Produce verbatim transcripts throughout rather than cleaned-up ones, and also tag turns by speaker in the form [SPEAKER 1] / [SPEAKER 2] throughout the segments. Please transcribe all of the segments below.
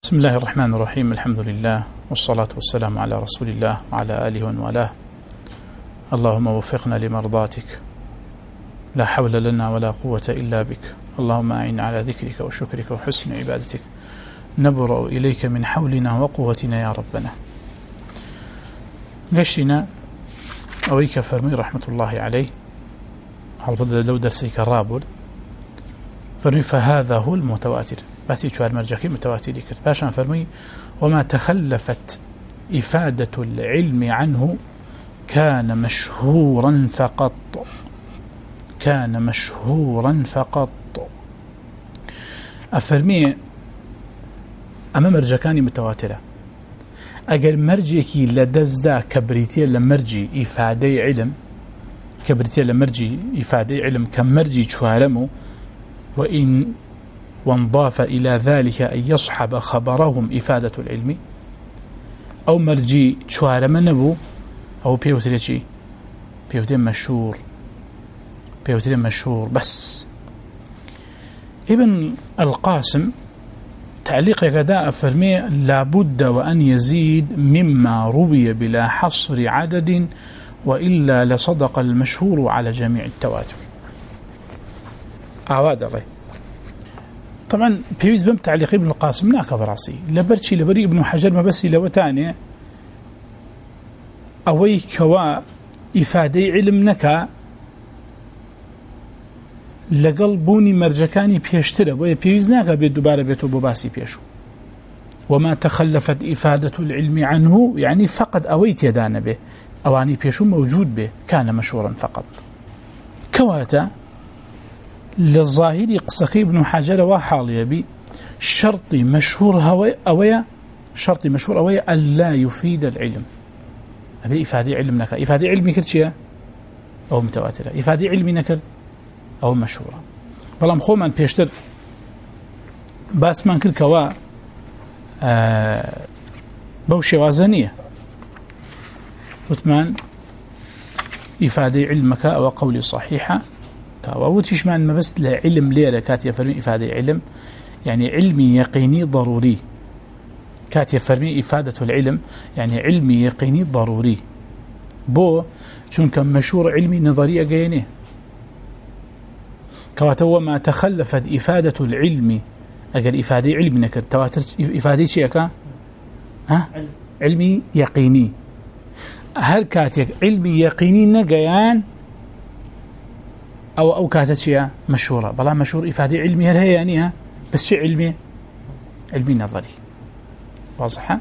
[SPEAKER 1] بسم الله الرحمن الرحيم. الحمد لله والصلاة والسلام على رسول الله وعلى آله ومن والاه. اللهم وفقنا لمرضاتك، لا حول لنا ولا قوة إلا بك. اللهم أعنا على ذكرك وشكرك وحسن عبادتك، نبرأ إليك من حولنا وقوتنا يا ربنا. قشنا أويك فرمي رحمة الله عليه على فضل لو درسيك الرابل فرمي فهذا هو المتواتر، بس يشوار مرجكي متواتر كرت باشا فرمي وما تخلفت إفادة العلم عنه كان مشهورا فقط كان مشهورا فقط أفرمي أما مرجكاني متواترة أجل مرجكي لدزدا كبريتي لمرجي إفادة علم كبريتي لمرجي إفادة علم كمرجي شوارمو، وإن وانضاف إلى ذلك أن يصحب خبرهم إفادة العلم أو مرجي شوارم نبو أو بيوتريشي بيوتري مشهور بيوتري مشهور بس. ابن القاسم تعليق يقداء فرمي لابد وأن يزيد مما روي بلا حصر عدد وإلا لصدق المشهور على جميع التواتر. أعواد الله طبعا بيوز بم تعليق ابن القاسم ناك براسي لبرشي لبري ابن حجر ما بس لو تاني أوي كوا إفادة علم نكا لقلبوني مرجكاني بيشترى ويا بيوز ناك بدوبارة بيتو بباسي بيشو. وما تخلفت إفادة العلم عنه يعني فقد أويت يدان به أواني بيشو موجود به كان مشهورا فقط. كواتا للظاهر قصقي ابن حجر وحال يبي شرطي مشهور هوي أويا شرطي مشهور أويا ألا يفيد العلم. أبي إفادة علم نكر إفادة علمي كرتشيا أو متواترة إفادة علمي نكر أو مشهورة بلام خوما بيشتر باس من كل كوا آه بوشي وازنية وثمان إفادة علمك أو قولي صحيحة ووتيش ما أن بس لعلم ليرة كاتيا فرمي إفادة علم يعني علمي يقيني ضروري كاتيا فرمي إفادة العلم يعني علمي يقيني ضروري بو شون كان مشهور علمي نظرية قينيه كواتوا ما تخلفت إفادة العلم أقل إفادة علمي نكر تواتر إفادة شيئا ها علمي يقيني هل كاتيا علمي يقيني نقيان أو أو كاتت شيء مشهورة بلا مشهور إفادة علمية هي يعني ها بس شيء علمي علمي نظري واضحة.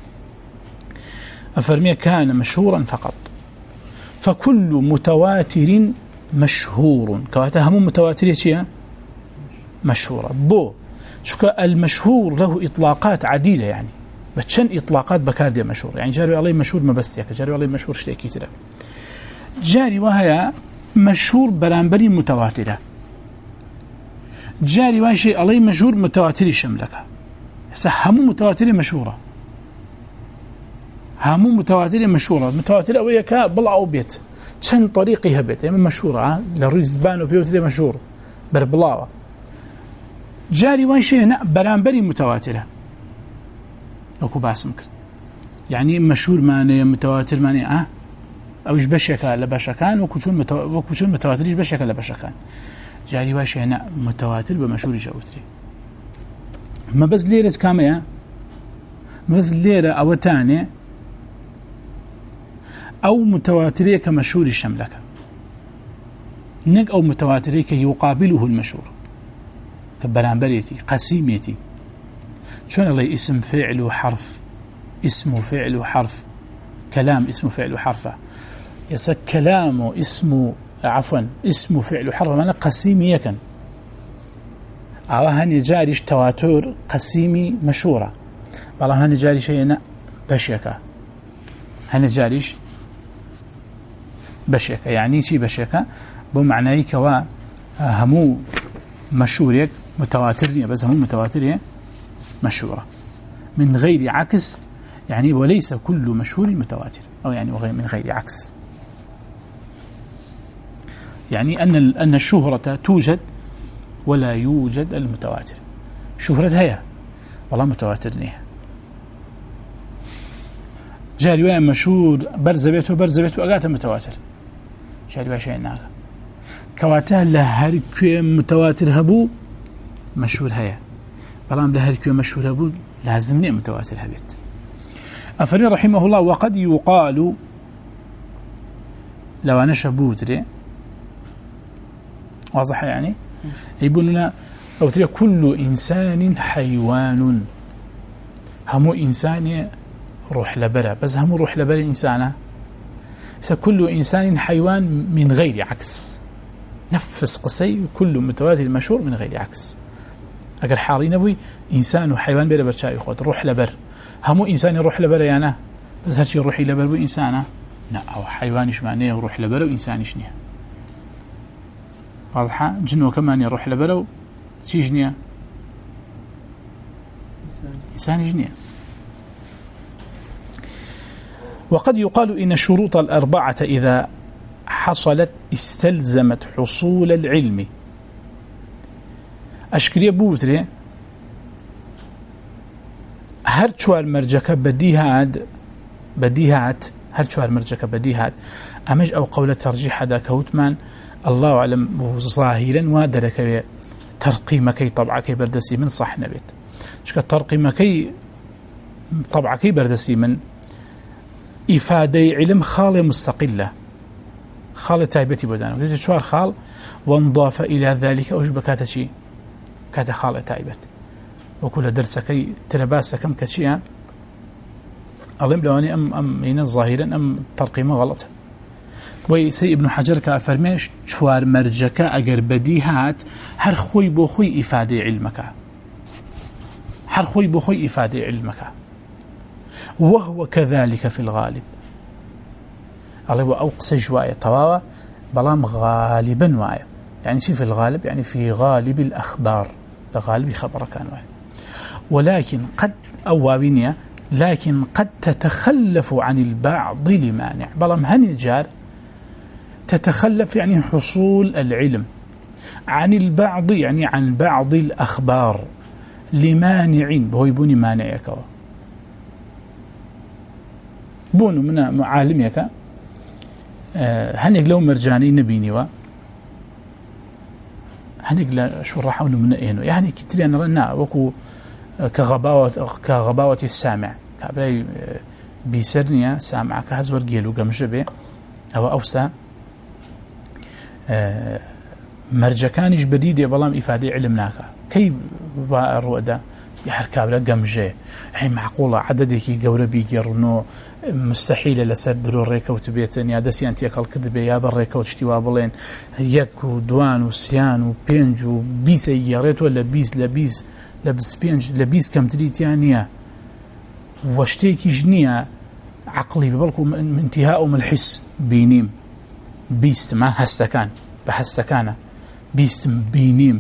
[SPEAKER 1] أفرمي كان مشهورا فقط فكل متواتر مشهور كواتهم متواترية شيء مشهورة بو شو المشهور له إطلاقات عديدة يعني بتشن إطلاقات بكاردية مشهور يعني جاري عليه مشهور ما بس ياك جاري عليه مشهور شيء كتير جاري وهي مشهور برانبري متواترة جاري واشي علي مشهور متواتري شملكها همو متواترة مشهورة همو متواترة مشهورة متواترة وياك بلعوا بيت شن طريقي هبت يعني مشهورة للرئيس بانو بيوتري مشهور بربلاوة جاري واشي برانبري متواترة أكو باسم كرت يعني مشهور ماني متواتر ماني أه أو إيش بشكل لبشكان وكشون متو... وكشون متواتر إيش بشكل لبشكان جاري واش هنا متواتر بمشهور جوتري ما بس ليرة كامية ما بس ليرة أو تانية أو متواترية كمشهور الشملكة نك أو متواترية يقابله المشهور كبرانبريتي قسيميتي شون الله اسم فعل وحرف اسم فعل وحرف كلام اسم فعل وحرفه يسا كلامه اسمه عفوا اسمه فعل حرف معنى قسيمي يكن أو هني جاريش تواتر قسيمي مشهورة والله هني جاري شيء بشكة هني جاريش بشكة يعني شي بشكة بمعنى كوا همو مشهورك متواترية بس همو متواترية مشهورة من غير عكس يعني وليس كل مشهور متواتر أو يعني من غير عكس يعني أن أن الشهرة توجد ولا يوجد المتواتر شهرة هي والله متواتر نيه جاء رواية مشهور برزبيته برزبيته أقاته متواتر جاء رواية شيء ناقة كواته لهركي متواتر هبو مشهور هيا بلام لهركي مشهور هبو لازم نيه متواتر هبيت أفرين رحمه الله وقد يقال لو أنا شبوتري واضح يعني يقول لنا أو ترى كل إنسان حيوان همو إنسان روح لبرا بس همو روح لبرا إنسانة كل إنسان حيوان من غير عكس نفس قصي كل متواتر مشهور من غير عكس أقل حالي نبوي إنسان وحيوان بلا برشاي خود روح لبر همو إنسان يروح لبرا يعني بس هالشي روحي لبر بو إنسانة لا أو حيوانش معناه وروح لبرا وإنسانش نيه واضحة جنو كمان يروح لبرا شي جنيه إنسان جنيه وقد يقال إن الشروط الأربعة إذا حصلت استلزمت حصول العلم أشكري بوتري هر چوار مرجكة بديهات بديهات هر چوار مرجكة بديهات أمج أو قول ترجيح هذا كوتمان الله أعلم ظاهرا وادرك ترقيمكي طبعكي بردسي من صح نبيت شكا ترقيمكي طبعكي بردسي من إفادة علم خالة مستقلة خالة تايبتي بدانا شوار خال وانضاف إلى ذلك أجب كاتا شي كاتا خالة تايبت وكل درسكي تلباسة كم كشيئا أظن لواني أم أم هنا ظاهرا أم ترقيمه غلط ويسي ابن حجر كافرميش شوار مرجكا أجر بديهات هر خوي بو خوي إفادة علمك هر خوي بو خوي إفادة علمك وهو كذلك في الغالب الله هو أوقس جواية طواوة بلام غالبا وايا يعني شي في الغالب يعني في غالب الأخبار لغالب خبر كان وايا ولكن قد أوابينيا لكن قد تتخلف عن البعض لمانع بلام هنجار تتخلف يعني حصول العلم عن البعض يعني عن بعض الأخبار لمانعين بهو يبوني مانع يكوا بونو من معالم يكا أه هنيك لو مرجاني نبينيوا هنيك لا شو راح أقول من إنه يعني كتير أنا رنا وكو كغباوة كغباوة السامع كابلاي بيسرنيا سامع كهزور جيلو جمجبه أو أوسع أه مرجكانش بديدة بلام إفادة علمناك كي الرؤدة يحركاب لك جمجة هي معقولة عددك جوربي جرنو مستحيل لسد درو ريكا وتبيتن يا دسي أنت يقال كذبة يا بريكا وتشتوابلين يك ودوان وسيان وبينج وبيس ياريت ولا بيس لبيس لبس بينج لبيس كم تريد يعني واشتيكي جنية عقلي ببالكم انتهاء من الحس بينيم بيست ما هستكان بحستكانه بيست بينيم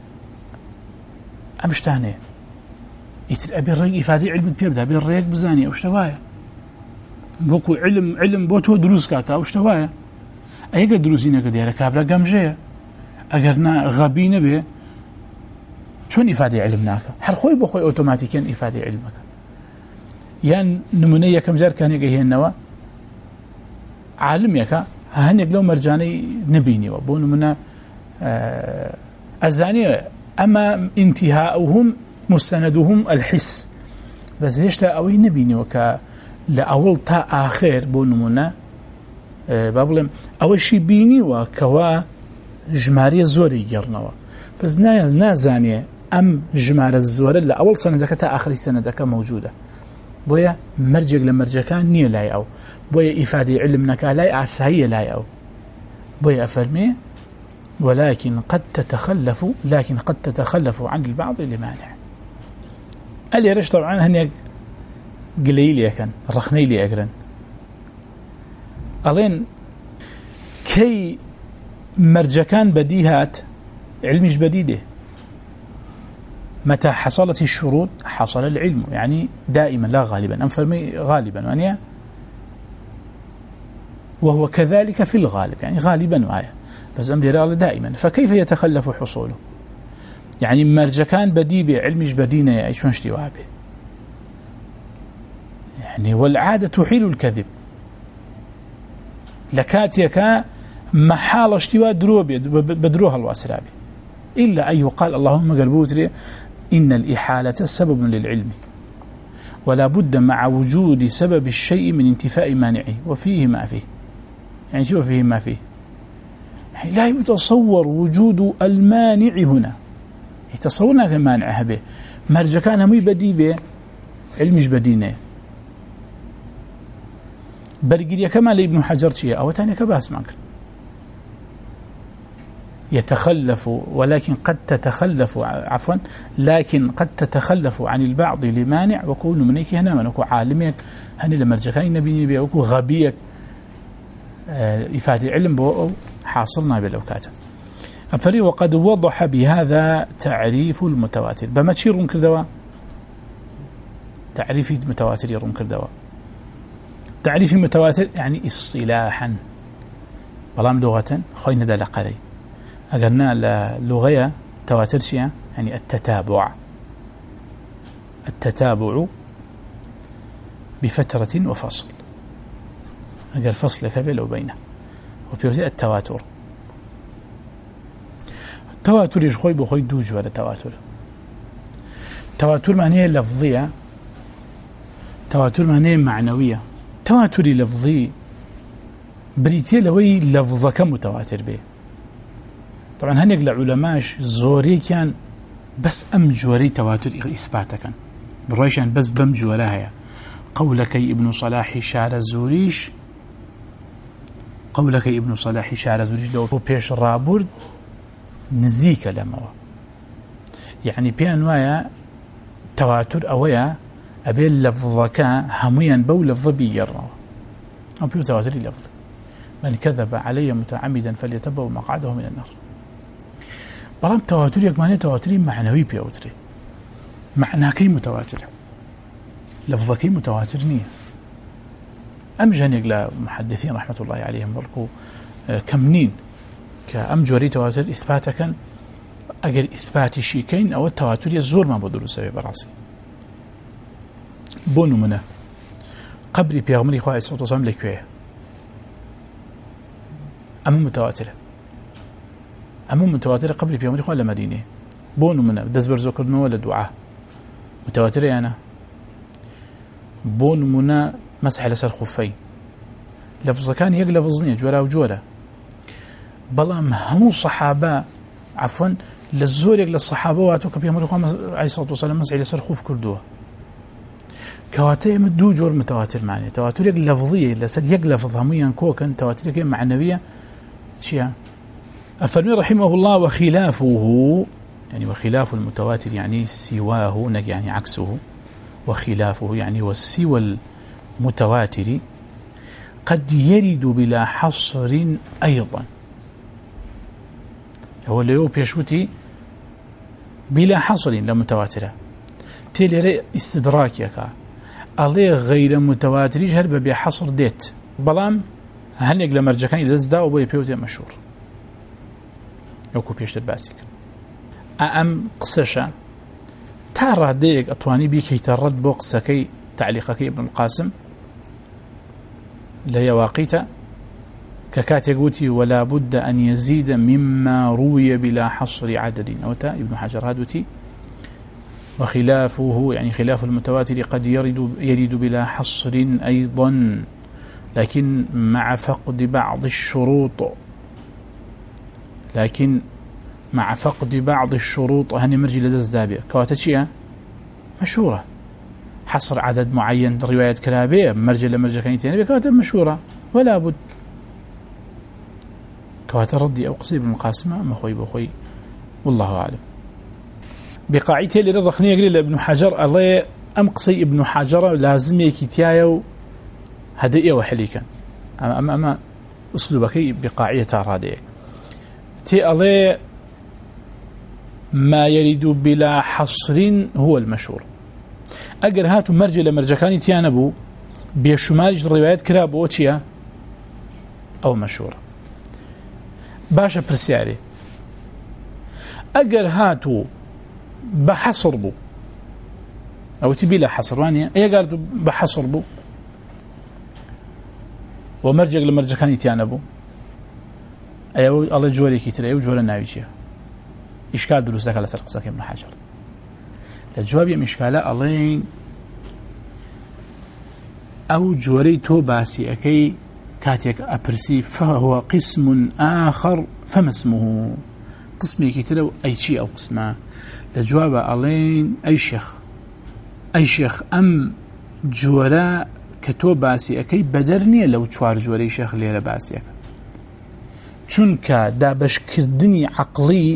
[SPEAKER 1] أمشتانه يتر أبي الريق إفادة علم بيبدأ أبي الريق بزاني أو شتوايا بوكو علم علم بوتو دروس كاكا أو شتوايا أيقا دروسينا كديرا كابلا قمجية أقرنا غابين به شون إفادة علمناك هل خوي بخوي أوتوماتيكيا إفادة علمك يعني نمونية كم جار كان يقى هي النوى عالم يكا هنيك لو مرجاني نبيني وبون منا آه الزانية أما انتهاؤهم مستندهم الحس بس يشتا أوي نبيني وكا لأول تا آخر بون منا آه بابلم أول شي بيني وكوا جمارية زوري يرنوا بس نا زانية أم جمارة الزورة لأول سندك تا آخر سندك موجودة بويا مرجع لمرجكان نية لاي أو بويا إفادة علمنك لاي أعسهية لاي أو بويا أفرمي ولكن قد تتخلف لكن قد تتخلف عن البعض لمانع اللي رش طبعا هنيك قليل يكن رخني لي أقرن ألين كي مرجكان بديهات علمش بديده متى حصلت الشروط حصل العلم يعني دائما لا غالبا أنفرمي غالبا يعني وهو كذلك في الغالب يعني غالبا وآية بس أمر رأى دائما فكيف يتخلف حصوله يعني مرجع كان بدي بعلمش بدينا أي شون اشتوابه يعني والعادة تحيل الكذب لكاتيك محال اشتواء دروبي بدروها الواسرابي إلا أن يقال اللهم قلبوت إن الإحالة سبب للعلم ولا بد مع وجود سبب الشيء من انتفاء مانعه وفيه ما فيه يعني شو فيه ما فيه يعني لا يتصور وجود المانع هنا يتصورنا كمانعها به مرجع كان هم يبدي به علمش بدينه برقية كما لابن حجر شيء أو تاني كباس ماكر يتخلف ولكن قد تتخلف عفوا لكن قد تتخلف عن البعض لمانع وكون منيك هنا منكو عالمك هني لمرجكاي النبي بيوكو غبيك إفادة علم بو حاصلنا بالأوكات أفري وقد وضح بهذا تعريف المتواتر بما تشيرون كردوا تعريف المتواتر يرون كردوا تعريف المتواتر يعني اصطلاحا بلام لغة خوينا دا لقلي أقلنا لغة تواتر شيء يعني التتابع التتابع بفترة وفصل أقل فصل كبير أو بينه وبيوتي التواتر التواتر يشخوي بخوي دوج ولا تواتر تواتر معناه لفظية تواتر معناه معنوية تواتر لفظي بريتي لوي لفظك متواتر به طبعا هنيك العلماء زوري كان بس أم جوري تواتر إثباتا كان بالرأيشان بس بم جوراها قولك ابن صلاح شعر الزوريش قولك ابن صلاح شعر الزوريش لو بيش رابورد نزيك لموا يعني بيان وايا تواتر أويا أبي لفظك هميا بو لفظ بيرا أو بيو تواتر لفظ من كذب علي متعمدا فليتبوأ مقعده من النار بلام تواتر يكمانه تواتري معنوي بيوتري معناكي متواتر لفظكي متواتر نية أم جانيق لمحدثين رحمة الله عليهم بلقوا كمنين كأم جوري تواتر إثباتك أجل إثبات شيكين أو التواتر يزور ما بدلو سوي براسي بونو منه قبري بيغمري خواه صلى الله عليه وسلم لكوية أم متواترة أم متواترة قبل بيغمري خواه لمدينة بونو منه دزبر زوكرنو ولا دعاء متواترة أنا بونو منه مسح لسر خفين لفظ كان يقلب لفظني جورا وجورا بلام همو صحابة عفوا للزور يقل الصحابة واتوك بيغمري خواه عليه الصلاة والسلام مسح لسر خف كردوه كواتر مدو جور متواتر معنى تواتر يقل لفظية لسر يقل لفظ هميا كوكا تواتر يقل معنوية شيء أفرمي رحمه الله وخلافه يعني وخلاف المتواتر يعني سواه يعني عكسه وخلافه يعني والسوى المتواتر قد يرد بلا حصر أيضا هو اللي هو بيشوتي بلا حصر لمتواترة تيلي استدراك يكا ألي غير متواتريش هرب بحصر ديت بلام هنيق لمرجكان إذا ازدا وبو بيوتي مشهور يوكو بيشتر باسك أم قسشا تارى ديك أطواني بيكي ترد بو قسكي تعليقكي ابن القاسم لهي واقيتا ككاتي قوتي ولا بد أن يزيد مما روي بلا حصر عدد أوتا ابن حجر هادوتي وخلافه يعني خلاف المتواتر قد يرد, يرد بلا حصر أيضا لكن مع فقد بعض الشروط لكن مع فقد بعض الشروط هني مرجي لدى الزابية كواتشية مشهورة حصر عدد معين رواية كلابية مرجي لمرجي كانتين كواتب مشهورة ولا بد كواتر ردي أو قصيب من القاسمة مخوي بخوي والله أعلم بقاعدته اللي رخني يقول ابن حجر الله أم قصي ابن حجر لازم يكتيايو هدئية وحليكا أما أما, أما أسلوبك بقاعدة هذه تي الله ما يريد بلا حصر هو المشهور أجر هاتوا مرجع لمرجكاني تيانبو بيشمالج الروايات كراب وشيا أو مشهور باشا برسياري أجر هاتوا بحصر بو أو تبي لا حصر وانيا إيه قالوا بحصر بو ومرجع لمرجع كان يتيانا بو أيوة الله جوري كتير أيوة جوري ناويشيا إشكال دروس ذاك على سرق ساكن ابن حجر الجواب يم إشكاله الله أو جوري تو باسي أكي كاتيك أبرسي فهو قسم آخر فما اسمه قسمي كتير أي شيء أو قسمه الجواب الله أي شيخ أي شيخ أم جورا كتو باسي أكي بدرني لو تشوار جوري شيخ ليرة باسي أكي چونك دابش كردني عقلي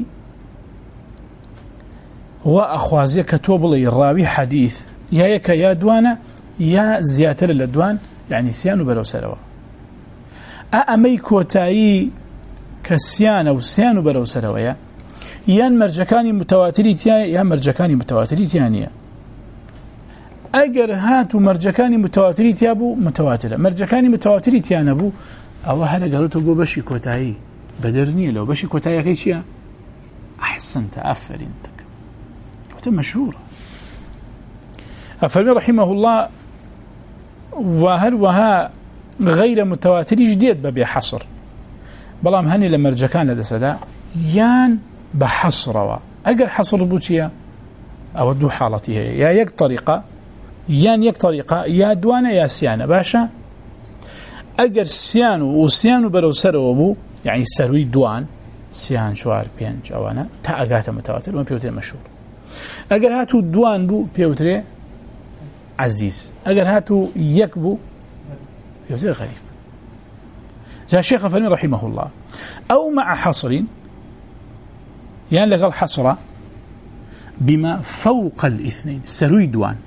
[SPEAKER 1] وأخوازي كتو بلي الراوي حديث يا يكا يا دوانا يا زياتر للدوان يعني سيانو بلو سلوا أأمي كوتاي كسيان أو سيانو بلو سلوا يا يان مرجكاني متواتري تياني يا مرجكاني متواتري تياني أجر هاتو مرجكاني متواتري تيابو متواترة مرجكاني متواتري تيانبو أو هذا قالوا تقول بشي كوتاي بدرني لو بشي كوتاي كيشيا أحسنت أفر انتك وتم مشهورة أفرمي رحمه الله وهل وها غير متواتر جديد ببي حصر بلام هني لما رجكان لدى سدا يان بحصر أقل حصر بوتيا أو دو حالته يا يك طريقة يان يك طريقة يا دوانا يا سيانة باشا أجر سيانو وسيانو برو سرو أبو يعني سروي دوان سيان شوار بينج أوانا تا أجاته متواتر وما بيوتر مشهور أجر هاتو دوان بو بيوتر عزيز أجر هاتو يكبو بيوتر غريب جاء الشيخ فلان رحمه الله أو مع حصر يعني لقال حصر بما فوق الاثنين سروي دوان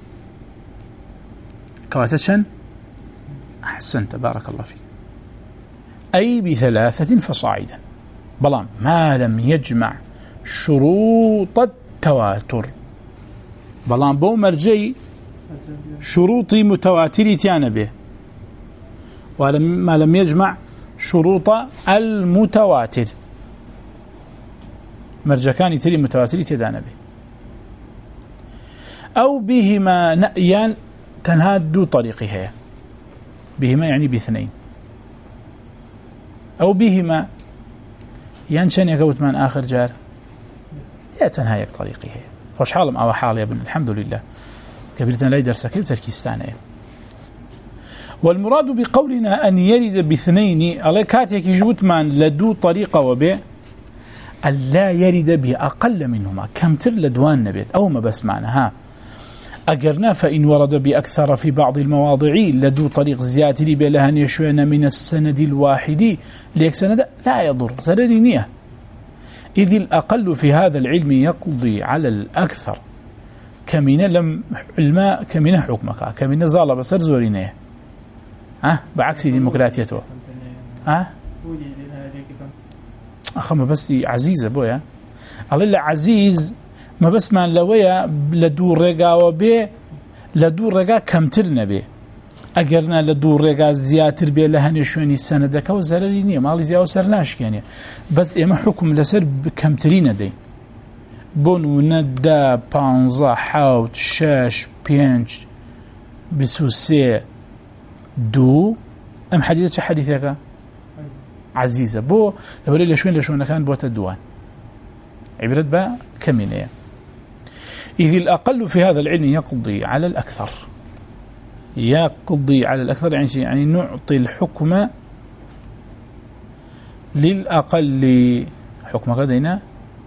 [SPEAKER 1] كواتشن أحسنت بارك الله فيك أي بثلاثة فصاعدا بلان ما لم يجمع شروط التواتر بلان بو مرجي شروطي متواتري تيانا به وما لم يجمع شروط المتواتر مرجكاني تري متواتري تدانا به أو بهما نأيان تنهاد طريقها بهما يعني باثنين أو بهما ينشن يقوت من آخر جار يا تنهايك طريقها خوش حالم أو حال يا ابن الحمد لله كبيرتنا لا يدرسك تركيستان والمراد بقولنا أن يرد باثنين الله كاتيك يجوت من لدو طريقة وبه ألا يرد بأقل منهما كم تر لدوان نبيت أو ما بس معناها أجرنا فإن ورد بأكثر في بعض المواضع لدو طريق زيادة بلهن يشوين من السند الواحد ليك سند لا يضر سردينية إذ الأقل في هذا العلم يقضي على الأكثر كمين لم الماء كمين حكمك كمين زال بسر زورينيه ها بعكس ديمقراطيته ها أخما بس عزيزة بويا الله عزيز ما بس من لويا لدور رقا وبي لدور رقا كمتر نبي أجرنا لدور رقا زياتر بي لهن شوني سندك وزررينية مالي زياو سرناش يعني بس إما حكم لسر بكمترين دي بونو ندا بانزا حوت شاش بينج بسوسي دو أم حديثة حديثك عزيزة بو يقول لي شوين لشون كان بوت الدوان عبرت با كمينية إذ الأقل في هذا العلم يقضي على الأكثر يقضي على الأكثر يعني يعني نعطي الحكم للأقل حكم قدينا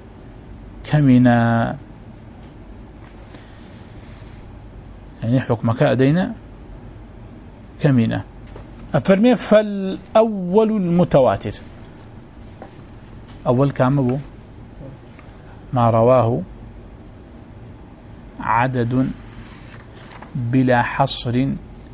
[SPEAKER 1] كمنا يعني حكم كأدينا كمنا أفرمي فالأول المتواتر أول كام أبو ما رواه عدد بلا حصر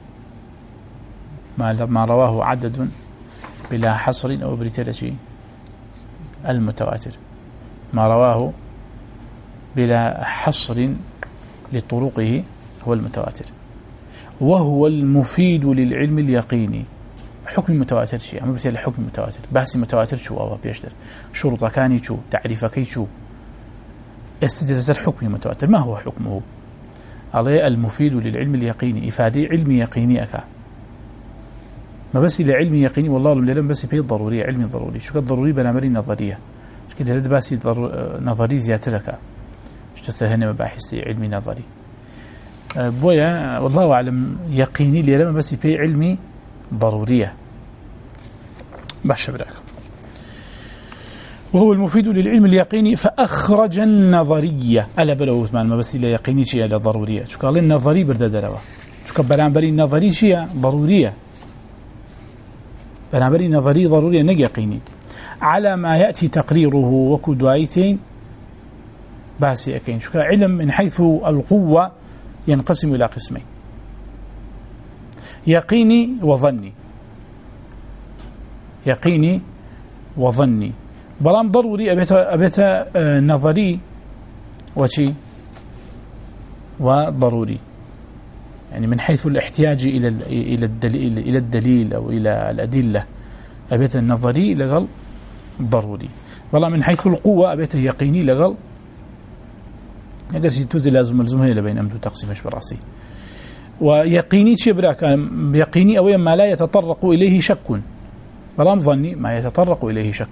[SPEAKER 1] ما ما رواه عدد بلا حصر أو بريتلشي المتواتر ما رواه بلا حصر لطرقه هو المتواتر وهو المفيد للعلم اليقيني حكم متواتر شيء أما بتيجي حكم متواتر بحث متواتر شو أو بيشتر شروط كاني شو تعريف كي شو استدلال حكم متواتر. ما هو حكمه؟ عليه المفيد للعلم اليقيني إفادة علم يقيني أكا ما بس لعلم يقيني والله لم بس فيه ضرورية علم ضروري شو ضروري بنامري نظرية شو كده هذا بس نظري زيادة لك شو تسهلنا مباحث علمي نظري بويا والله أعلم يقيني لما بس فيه علمي ضرورية باش براك وهو المفيد للعلم اليقيني فأخرج النظرية ألا بلو عثمان ما بس إلا يقيني شيء إلا ضرورية شو قال النظري برد دروا شو كبرانبري النظري شيء ضرورية برانبري نظري ضرورية نج يقيني على ما يأتي تقريره وكدوايتين باسي أكين شو علم من حيث القوة ينقسم إلى قسمين يقيني وظني يقيني وظني بلام ضروري أبيت أبيت نظري وشي وضروري يعني من حيث الاحتياج إلى إلى الدليل إلى الدليل أو إلى الأدلة أبيت النظري لقل ضروري بلام من حيث القوة أبيت يقيني لقل نقدر توزي لازم ملزوم هي لبين أمدو تقسيمش براسي ويقيني شيء براك يقيني أو ما لا يتطرق إليه شك بلام ظني ما يتطرق إليه شك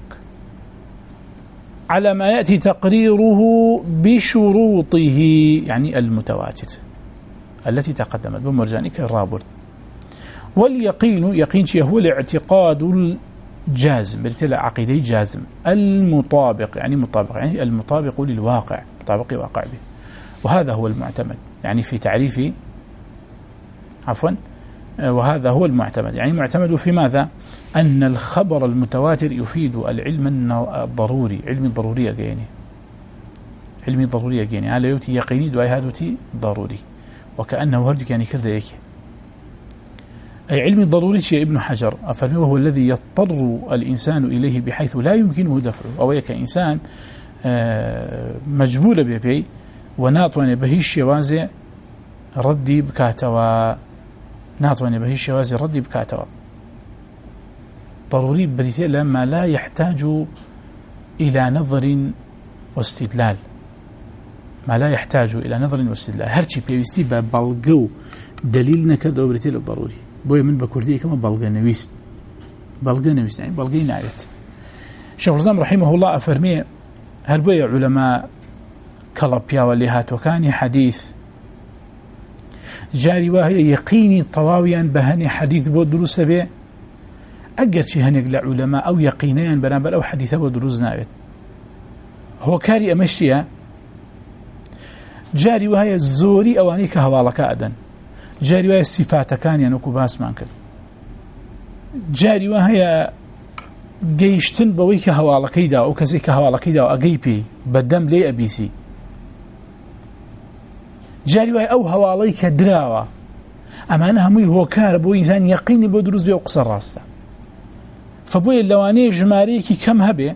[SPEAKER 1] على ما يأتي تقريره بشروطه يعني المتواتر التي تقدمت بمرجانك الرابط واليقين يقين شيء هو الاعتقاد الجازم بالتالي عقيدة جازم المطابق يعني مطابق يعني المطابق للواقع مطابق واقع به وهذا هو المعتمد يعني في تعريفي عفوا وهذا هو المعتمد يعني معتمد في ماذا أن الخبر المتواتر يفيد العلم الضروري علم ضروري يعني علم ضروري يعني على يوتي يقيني دواي هادوتي ضروري وكأنه هردك يعني كذا يك أي علم ضروري شيء ابن حجر أفرمي وهو الذي يضطر الإنسان إليه بحيث لا يمكنه دفعه أو يك إنسان مجبول به وناطون به الشوازع ردي بكاتوا ناطون به الشوازع ردي بكاتوا ضروري بريتي لما لا يحتاج إلى نظر واستدلال ما لا يحتاج إلى نظر واستدلال هرشي بيوستي ببلغو دليل نكردو بريتي للضروري بوي من بكردي كما بلغ نويست بلغ نويست يعني بلغي نعيت شيخ الإسلام رحمه الله أفرمي هل بوي علماء كلابيا واللي هاتو كان حديث جاري وهي يقيني طواويا بهني حديث بو دروس به أجر شيء هنيك لعلماء أو يقينيا بنابر أو حديثة ودروز ناويت هو كاري أمشيها جاري وهي الزوري أوانيك هوالك أدن جاري وهي الصفات كان ينوكو باس مانكر جاري وهي جيشتن بويك هوالك يدا أو كزيك هوالك يدا أجيبي بدم لي أبيسي جاري وهي أو هواليك دراوة أما أنا همي هو كار بو إنسان يقيني بدروز بي أقصر راسه فبوي اللواني جماريكي كم هبه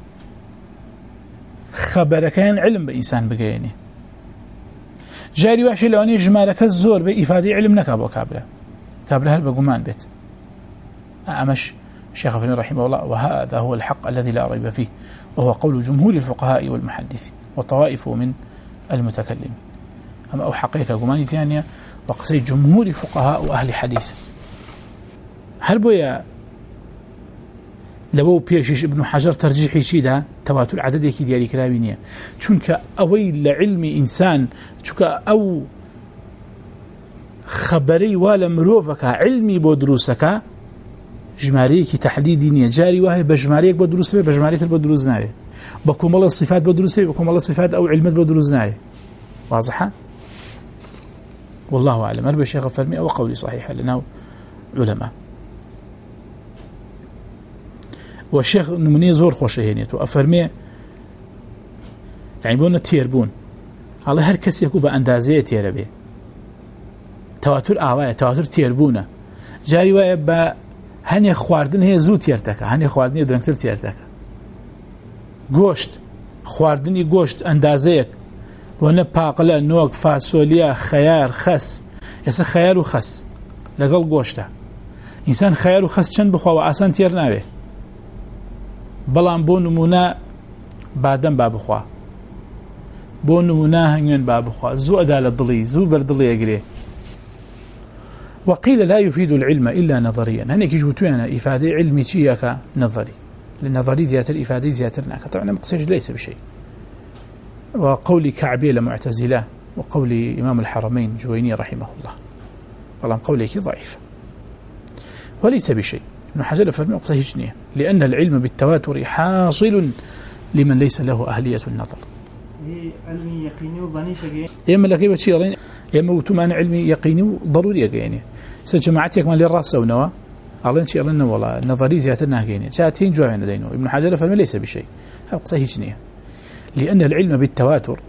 [SPEAKER 1] خبر كان علم بإنسان بقيني جاري واشي اللواني جمارك الزور بإفادة علم نكابو كابله كابله هل بقمان بيت أمش الشيخ ابن رحمه الله وهذا هو الحق الذي لا ريب فيه وهو قول جمهور الفقهاء والمحدثين وطوائف من المتكلمين أما أو حقيقة قماني ثانية وقصي جمهور الفقهاء وأهل حديث هل بويا لو بيشيش ابن حجر ترجيحي شيدا تواتر عدد يكي ديالي كلامينيا چونك اوي لعلم انسان چونك او خبري ولا مروفك علمي بو دروسك جماريكي تحديدي نية جاري وهي بجماريك بو دروس بي بجماريك بو دروس ناوي بكم الله الصفات بو دروس بي بكم الله الصفات او علمت بو دروس ناوي واضحة والله اعلم اربي الشيخ فرمي او قولي صحيح لانه علماء والشيخ نموني زور خوشه هينيتو أفرمي يعني بونا تيربون الله هر كسي يكو بأندازية تيربي تواتر آواية تواتر تيربونا جاري وايا با هني خواردن هي زو تيرتكا هني خواردن يدرنكتر تيرتكا گوشت خواردني گوشت اندازيك بونا باقلا نوك فاسوليا خيار خس يسا خيار و خس لقل گوشتا إنسان خيار و خس چند بخوا و آسان تير ناوي بلان بو نمونه بادم با بخوا بون مناهن باب خوا زو أدال الضلي زو بردلي أجري. وقيل لا يفيد العلم إلا نظريا، هنيك جوتونا إفادة علمي شيئا نظري، النظري زيادة الإفادة زيادة طبعا مقصج ليس بشيء. وقول كعبي لمعتزلة وقول إمام الحرمين جويني رحمه الله والله قولك ضعيف وليس بشيء. ابن حجر فرمي مقصج لأن العلم بالتواتر حاصل لمن ليس له أهلية النظر.
[SPEAKER 2] علمي يقيني وظني شيء
[SPEAKER 1] يما لقي بشيء يما وتمان علمي يقيني ضروري يعني سجمعتك من للراس او نوا الله انت يرنا والله النظري زياتنا هجيني شاتين جوعنا دينه. ابن حجر فما ليس بشيء هذا صحيح جنيه لأن العلم بالتواتر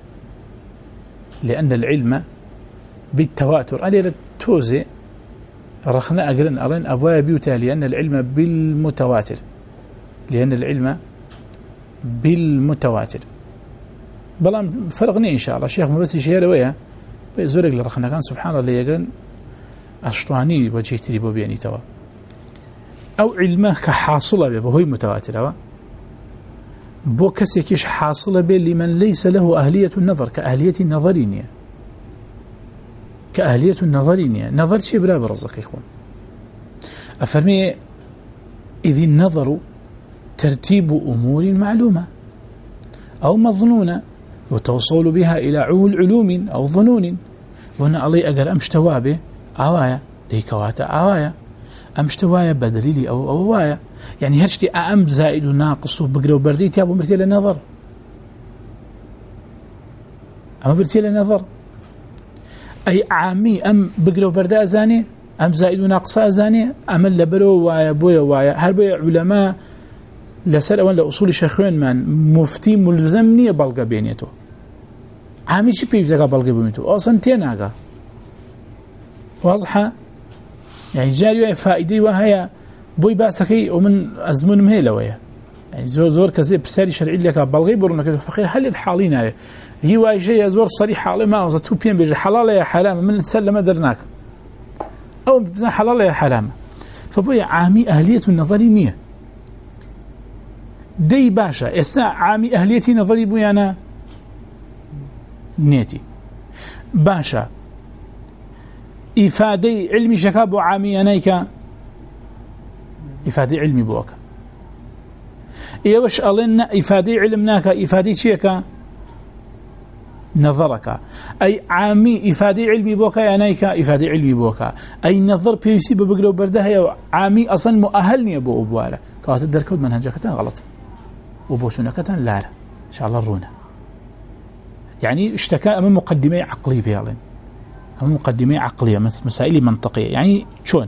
[SPEAKER 1] لأن العلم بالتواتر ألي توزي رخنا أقرن أرن أبويا بيوتا لأن العلم بالمتواتر لأن العلم بالمتواتر بلان فرقني إن شاء الله شيخ ما بس يشير وياه بيزورك لرخنا كان سبحان الله اللي يقرن أشطواني وجهت لي بوبياني توا أو علمه كحاصلة به وهي متواترة بو كسيكيش حاصلة به لمن ليس له أهلية النظر كأهلية النظرينية كأهلية النظرينية نظر شيء بلا برزق يخون أفرمي إذ النظر ترتيب أمور معلومة أو مظنونة وتوصل بها إلى علوم أو ظنون وأنا علي أقر أمشتوا به أوايا ليكواتا أوايا أمشتوايا بدليلي أو أوايا يعني هرشتي أم زائد ناقص بقرأ وبرديت يابو مرتي للنظر أما برتي للنظر أي عامي أم بقرأ وبرداء أزاني أم زائد ناقص أزاني أم اللبرو وايا بويا وايا هل بويا علماء لسر أولا لأصول شيخين من مفتي ملزمني بلغة بينيتو عامي شي بيبزاقا بلغة بينيتو أصلا تيناقا واضحة يعني جاري فائدة وهي بوي باسكي ومن أزمون مهيلة ويا يعني زور زور كذا بساري شرعي لك بلغي برونك فقير هل حالين هاي هي واي شيء زور صريح حالي ما أصلا تو بيان بيجي حلال يا حرام من تسلم درناك أو بزن حلال يا حرام فبوي عامي أهلية النظري مية دي باشا إسا عامي أهليتي نظري بويانا نيتي باشا إفادة علمي شكاب عامي أنايك إفادة علمي بوك إيوش ألنا إفادة علمناك إفادة شيك نظرك أي عامي إفادة علمي بوك أنايك إفادة علمي بوك أي نظر بيسي ببقلو بردها عامي أصلا مؤهلني أبو أبوالا كوات الدركود منهجك غلط وبوشنكة لا إن شاء الله الرونا يعني اشتكى أمام مقدمة عقلية بيالين أمام مقدمة عقلية مسائل منطقية يعني شون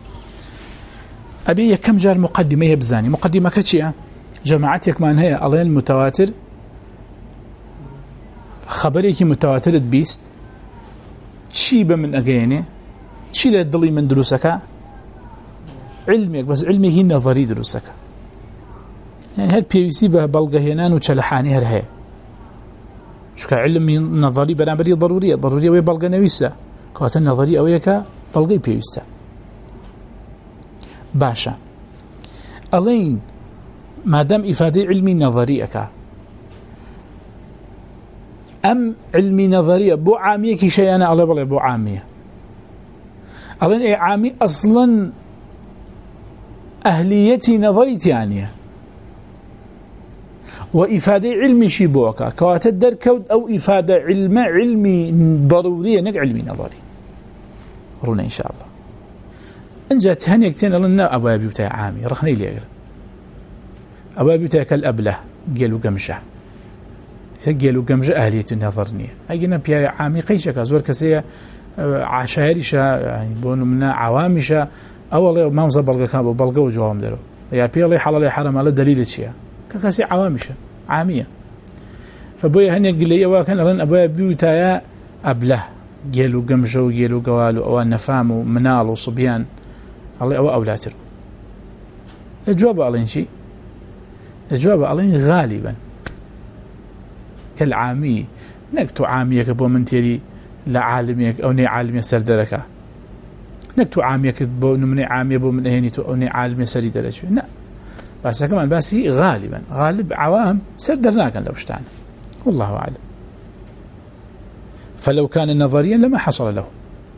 [SPEAKER 1] أبي كم جار مقدمة يبزاني مقدمة كتشيئة جماعتك ما هي ألين المتواتر خبريك متواتر بيست تشيبة من أجيني تشيل الدلي من دروسك علمك بس علمي هي نظري دروسك يعني هاد بيوسي به بلغة هنان وشلحاني هر هي شو كعلم نظري برامبري ضرورية ضرورية وهي بلغة نويسة كوات النظري أو يكا بلغي بيوستا باشا ألين ما دام إفادة علمي نظريك أم علمي نظرية بو عامية كي شيء أنا الله بلا بو عامية ألين إيه عامي أصلا أهليتي نظريتي يعني وإفادة علمي شيبوكا كوات الدركود أو إفادة علم علمي ضرورية نق علمي نظري رونا إن شاء الله إن جات هنيكتين لنا أبو أبي بتاع عامي رخني لي أقرأ أبو أبي بتاع كالأبله قالوا قمشة قالوا قمشة أهلية النظرنية أجينا بيا عامي قيشك أزور كسية عشائرشة يعني بونو منا عوامشة أول ما مصاب بلغة كابو بلغة وجوهم دلو يا بيا الله حلال حرام على دليل شيء كاسي عوامشة عامية فبويا هني قال لي واكن رن أبويا بيوتايا أبله قالوا قمشوا قالوا قوالوا أو نفاموا منالوا صبيان الله أو أولاتر الجواب على شيء الجواب على غالبا كالعامي نكتو عاميك بو من تيري لا عالميك أو ني عالمي سردركا نكتو عاميك بو من عامي بو من هنيتو أو ني عالمي سردركا لا بس كمان باسي غالبا غالب عوام سردرناك لو اشتعنا والله أعلم. فلو كان نظريا لما حصل له.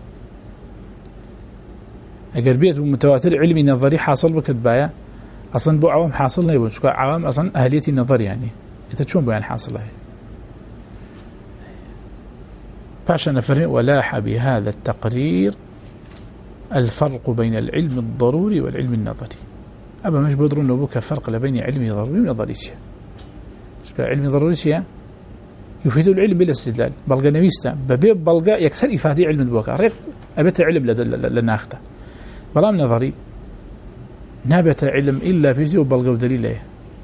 [SPEAKER 1] اگر بيت متواتر علمي نظري حاصل بكتبايا اصلا بو عوام حاصل نيبون شكو عوام اصلا اهليتي النظر يعني انت شلون بيان حاصل هي باشا نفرق. ولاح بهذا التقرير الفرق بين العلم الضروري والعلم النظري. أبا مش بدرون نبوك فرق بين علم ضروري ونظري. علم ضروري يفيد العلم بلا استدلال. بلغا نويستا ببيب بلغا يكسر إفادة علم البوكا ريق أبت علم لناخته. بلام نظري نابت علم إلا فيزي وبلغا ودليل له.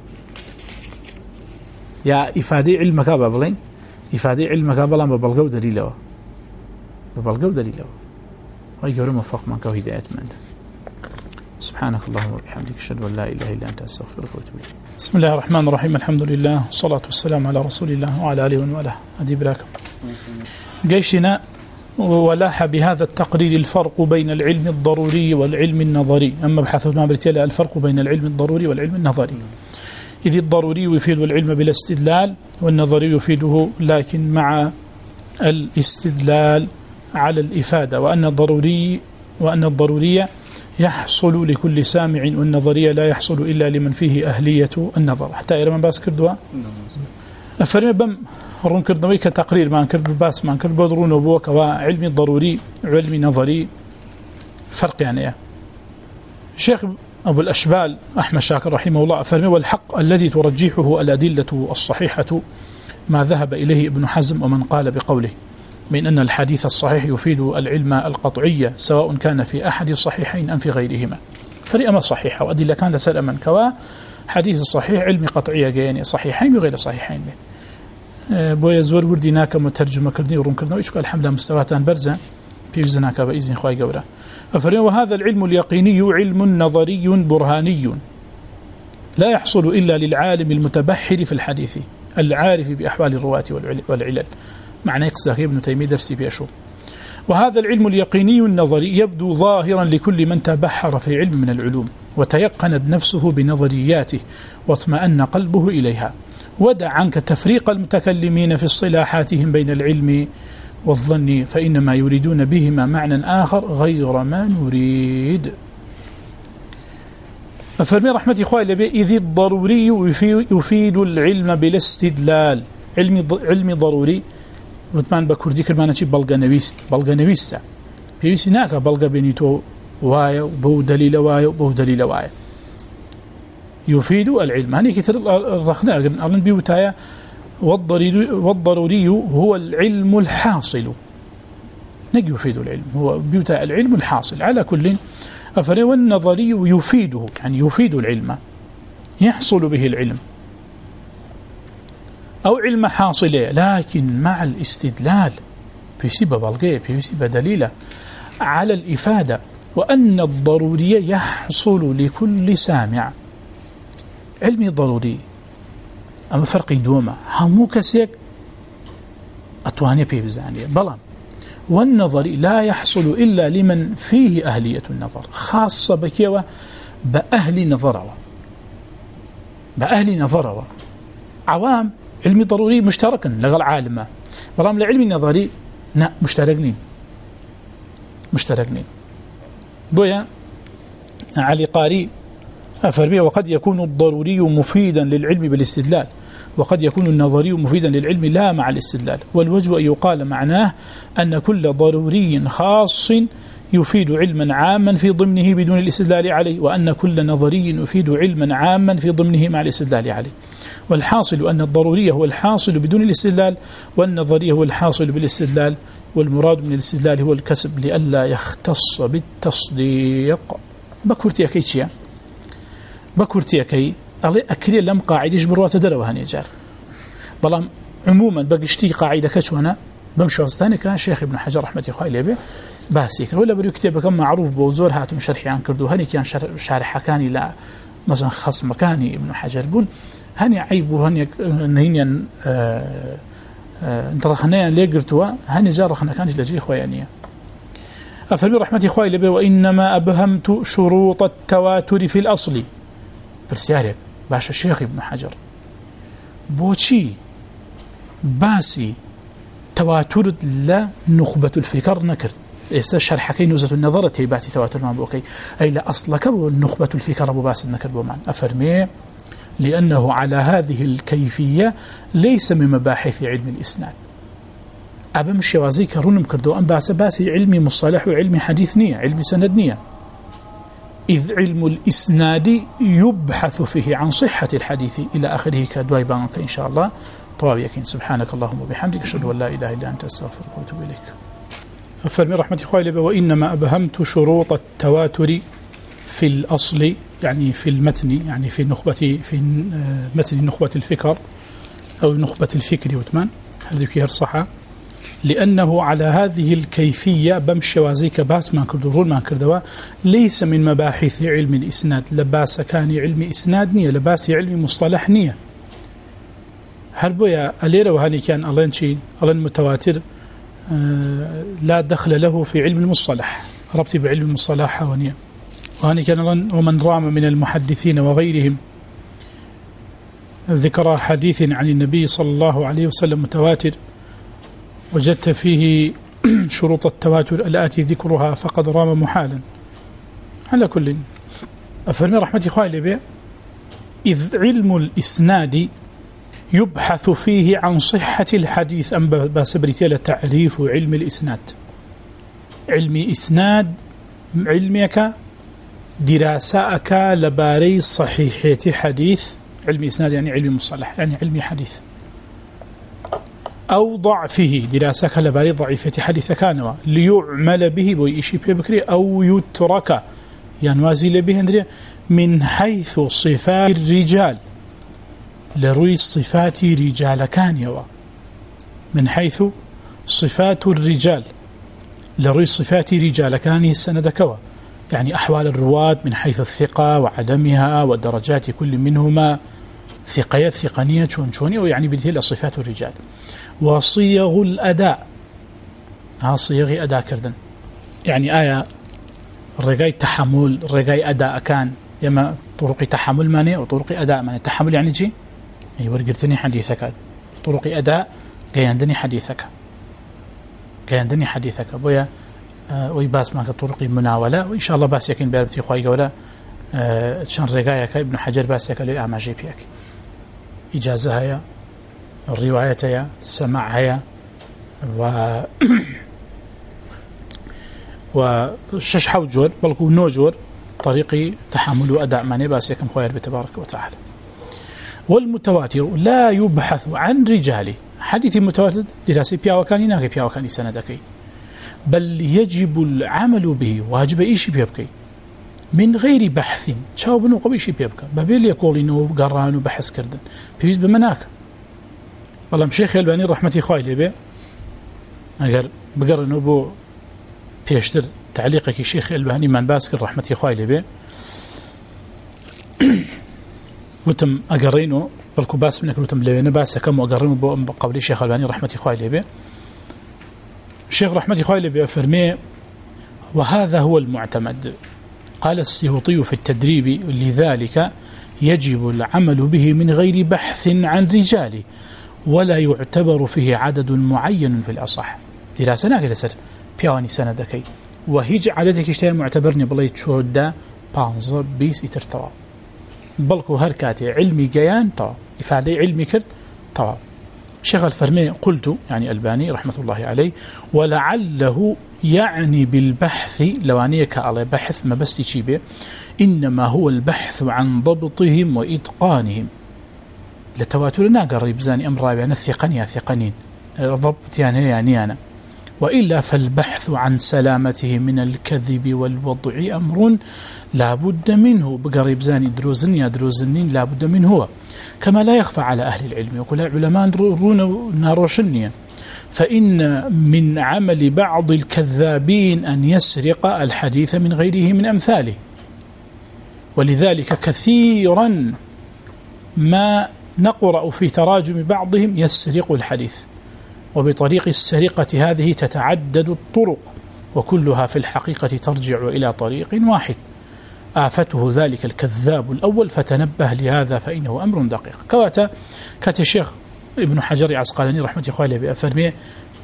[SPEAKER 1] يا إفادة علمك بابلين إفادة علمك بلام ببلغا ودليله ببلغا ودليله. ويقول موفق منك وهداية من أنت. سبحانك اللهم وبحمدك أشهد أن لا إله إلا أنت أستغفرك وأتوب إليك. بسم الله الرحمن الرحيم. الحمد لله والصلاة والسلام على رسول الله وعلى آله وآله. هذه براكم جيشنا. ولاح بهذا التقرير الفرق بين العلم الضروري والعلم النظري. أما بحث ما برتيلا الفرق بين العلم الضروري والعلم النظري، إذ الضروري يفيد العلم بالاستدلال والنظري يفيده لكن مع الاستدلال على الإفادة، وأن الضروري وأن الضرورية يحصل لكل سامع والنظرية لا يحصل إلا لمن فيه أهلية النظر. حتى إرمان باس كردوا أفرمي بم رون كردوي كتقرير ما نكرد باس ما نكرد بدرون وبوك وعلمي ضروري علمي نظري فرق يعني. شيخ أبو الأشبال أحمد شاكر رحمه الله أفرمي والحق الذي ترجحه الأدلة الصحيحة ما ذهب إليه ابن حزم ومن قال بقوله من أن الحديث الصحيح يفيد العلم القطعية سواء كان في أحد الصحيحين أم في غيرهما. فريئة صحيحة وأدلة كان لسأل من كوا حديث الصحيح علمي قطعية يعني صحيحين وغير صحيحين. بويا زور وردي ناك مترجمة كردني ورون كردني وإيش قال الحمد لله مستواتان برزة في وزناك بإذن خواهي قولا. ففريئة وهذا العلم اليقيني علم نظري برهاني لا يحصل إلا للعالم المتبحر في الحديث العارف بأحوال الرواة والعلل. معنى يقصد ابن تيمية درسي بيشو. وهذا العلم اليقيني النظري يبدو ظاهرا لكل من تبحر في علم من العلوم وتيقنت نفسه بنظرياته واطمأن قلبه إليها. ودع عنك تفريق المتكلمين في اصطلاحاتهم بين العلم والظن فإنما يريدون بهما معنى آخر غير ما نريد. ففرمي رحمة إخوائي إذ الضروري يفيد العلم بالاستدلال. علم علم ضروري وثمان بكردي كرمانة بلغا نويست بلغا نويستا بيوسي ناكا بلغا بينيتو وايا وبو دليل وايا وبو دليل وايا يفيد العلم. هني كتر الرخناء أرن بيوتايا والضروري, والضروري هو العلم الحاصل. نجي يفيد العلم هو بيوتايا العلم الحاصل على كل أفري. والنظري يفيده يعني يفيد العلم يحصل به العلم أو علم حاصله لكن مع الاستدلال بيسيب بلغيه بيسيب دليله على الإفادة. وأن الضروري يحصل لكل سامع. علمي ضروري أما فرق دوما همو كسيك أتواني بيه بزانية بلان. والنظري لا يحصل إلا لمن فيه أهلية النظر خاصة بكيوة بأهل نظره بأهل نظره. عوام علمي ضروري مشتركا لغا العالم ولام لعلمي نظري لا مشتركين مشتركين. بويا علي قاري أفرمي وقد يكون الضروري مفيدا للعلم بالاستدلال وقد يكون النظري مفيدا للعلم لا مع الاستدلال. والوجه أن يقال معناه أن كل ضروري خاص يفيد علما عاما في ضمنه بدون الاستدلال عليه وأن كل نظري يفيد علما عاما في ضمنه مع الاستدلال عليه. والحاصل أن الضروري هو الحاصل بدون الاستدلال والنظري هو الحاصل بالاستدلال والمراد من الاستدلال هو الكسب لئلا يختص بالتصديق. بكرتي أكيتشيا بكرتي أكي أكري لم قاعدة جبروات دروها نيجار بلام عموما بقشتي قاعدة كشوانا بمشي أستاني كان شيخ ابن حجر رحمة الله عليه به باسيك ولا بريو كتاب كم معروف بوزور هاتم شرحي عن كردو هني كان شارح كاني لا مثلا خاص مكاني ابن حجر بون هني عيب وهني هني انترخنايا ليقرتوا هني جارخنا كانش لجي خويانية. أفلو رحمة إخوائي لبي وإنما أبهمت شروط التواتر في الأصل برسيارك باش الشيخ ابن حجر بوشي باسي تواتر لا نخبة الفكر نكر إيسا شرحكي نزة النظر تيباتي تواتر ما بوكي أي لا أصلك نخبة الفكر أبو باسد نكر بومان أفرمي لأنه على هذه الكيفية ليس من مباحث علم الإسناد أبم شوازي كرونم كردو أم باس باسي علمي مصطلح وعلمي حديث نية علمي سند نية إذ علم الإسناد يبحث فيه عن صحة الحديث إلى آخره كدواي بانك إن شاء الله طواب يكين. سبحانك اللهم وبحمدك أشهد أن لا إله إلا أنت أستغفرك وأتوب إليك. فالمي رحمة خوالي وإنما أبهمت شروط التواتر في الأصل يعني في المتن يعني في نخبة في متن نخبة الفكر أو نخبة الفكر وثمان هل ذكي الصحة لأنه على هذه الكيفية بمشي وازيك باس ما كردورون ما كردوا ليس من مباحث علم الإسناد لباس كان علم إسناد نية لباس علم مصطلح نية هل بويا أليرا وهاني كان ألانشي ألان متواتر آه لا دخل له في علم المصطلح ربطي بعلم المصطلح ونية وهاني كان ألان ومن رام من المحدثين وغيرهم ذكر حديث عن النبي صلى الله عليه وسلم متواتر وجدت فيه شروط التواتر الآتي ذكرها فقد رام محالا. على كل أفرمي رحمة خوالي بي إذ علم الإسناد يبحث فيه عن صحة الحديث أم باسبرتي لتعريف علم الإسناد علم إسناد علمك دراساك لباري صحيحة حديث علم إسناد يعني علم مصطلح يعني علم حديث أو ضعفه دراسك لباري ضعيفة حديث كانوا ليعمل به بويشي بكري أو يترك ينوازل به من حيث صفات الرجال لروي صفات رجال كان يوا من حيث صفات الرجال لروي صفات رجال كان السند كوا يعني أحوال الرواة من حيث الثقة وعدمها ودرجات كل منهما ثقيات ثقانية شون شوني ويعني بديه صفات الرجال وصيغ الأداء ها صيغ أداء كردن يعني آية رجاي تحمل رجاي أداء كان يما طرق تحمل ماني وطرق أداء ماني تحمل يعني جي أي ورقرتني حديثك طرق أداء جاي عندني حديثك جاي عندني حديثك بويا آه ويباس معك طرق مناولة وإن شاء الله باس يكين بيربتي خواهي قولا آه شان رجايك ابن حجر باس يكالي أعمى جي بيك إجازة هي الرواية هي السماع هي و وشش حوجور بلقو نوجور طريقي تحمل أداء ماني باس يكن خوير بتبارك وتعالى. والمتواتر لا يبحث عن رجال حديث متواتر دراسي بيا وكان يناغي بيا وكان سندكي بل يجب العمل به واجب إيشي بيبكي من غير بحث شاو بنو قبل شيء بيبكى بابيل يقول إنه قران وبحث كردن بيجز بمناك والله مشيخ الباني رحمتي خوالي به أقر بقر إنه بو بيشتر تعليقك شيخ الباني من باسكر رحمتي خوالي به وتم أقرينه بلكو باس منك وتم لينا باس كم وأقرينه بو قبل شيخ الباني رحمتي خوالي به الشيخ رحمتي خوالي به فرمي وهذا هو المعتمد. قال السيوطي في التدريب لذلك يجب العمل به من غير بحث عن رجال ولا يعتبر فيه عدد معين في الأصح دراسة ناقل سر بيواني سندكي وهيج عددك اشتهى معتبرني بلي تشود بانزا بيس اترتوا بلكو هركاتي علمي جيان طوا إفادة علمي كرت طوا. شيخ الفرمي قلت يعني الباني رحمة الله عليه ولعله يعني بالبحث لوانيك على بحث ما بس يشيبه إنما هو البحث عن ضبطهم وإتقانهم لتواترنا قريب زاني أمر رابعنا الثقنية ثقنين ضبط يعني يعني أنا وإلا فالبحث عن سلامته من الكذب والوضع أمر لا بد منه بقريب زاني دروزن يا دروزنين لا بد منه هو كما لا يخفى على أهل العلم وكل العلماء رون ناروشنية فإن من عمل بعض الكذابين أن يسرق الحديث من غيره من أمثاله ولذلك كثيرا ما نقرأ في تراجم بعضهم يسرق الحديث وبطريق السرقة هذه تتعدد الطرق وكلها في الحقيقة ترجع إلى طريق واحد آفته ذلك الكذاب الأول فتنبه لهذا فإنه أمر دقيق. كواتا كات الشيخ ابن حجر عسقلاني رحمة الله عليه بأفرمي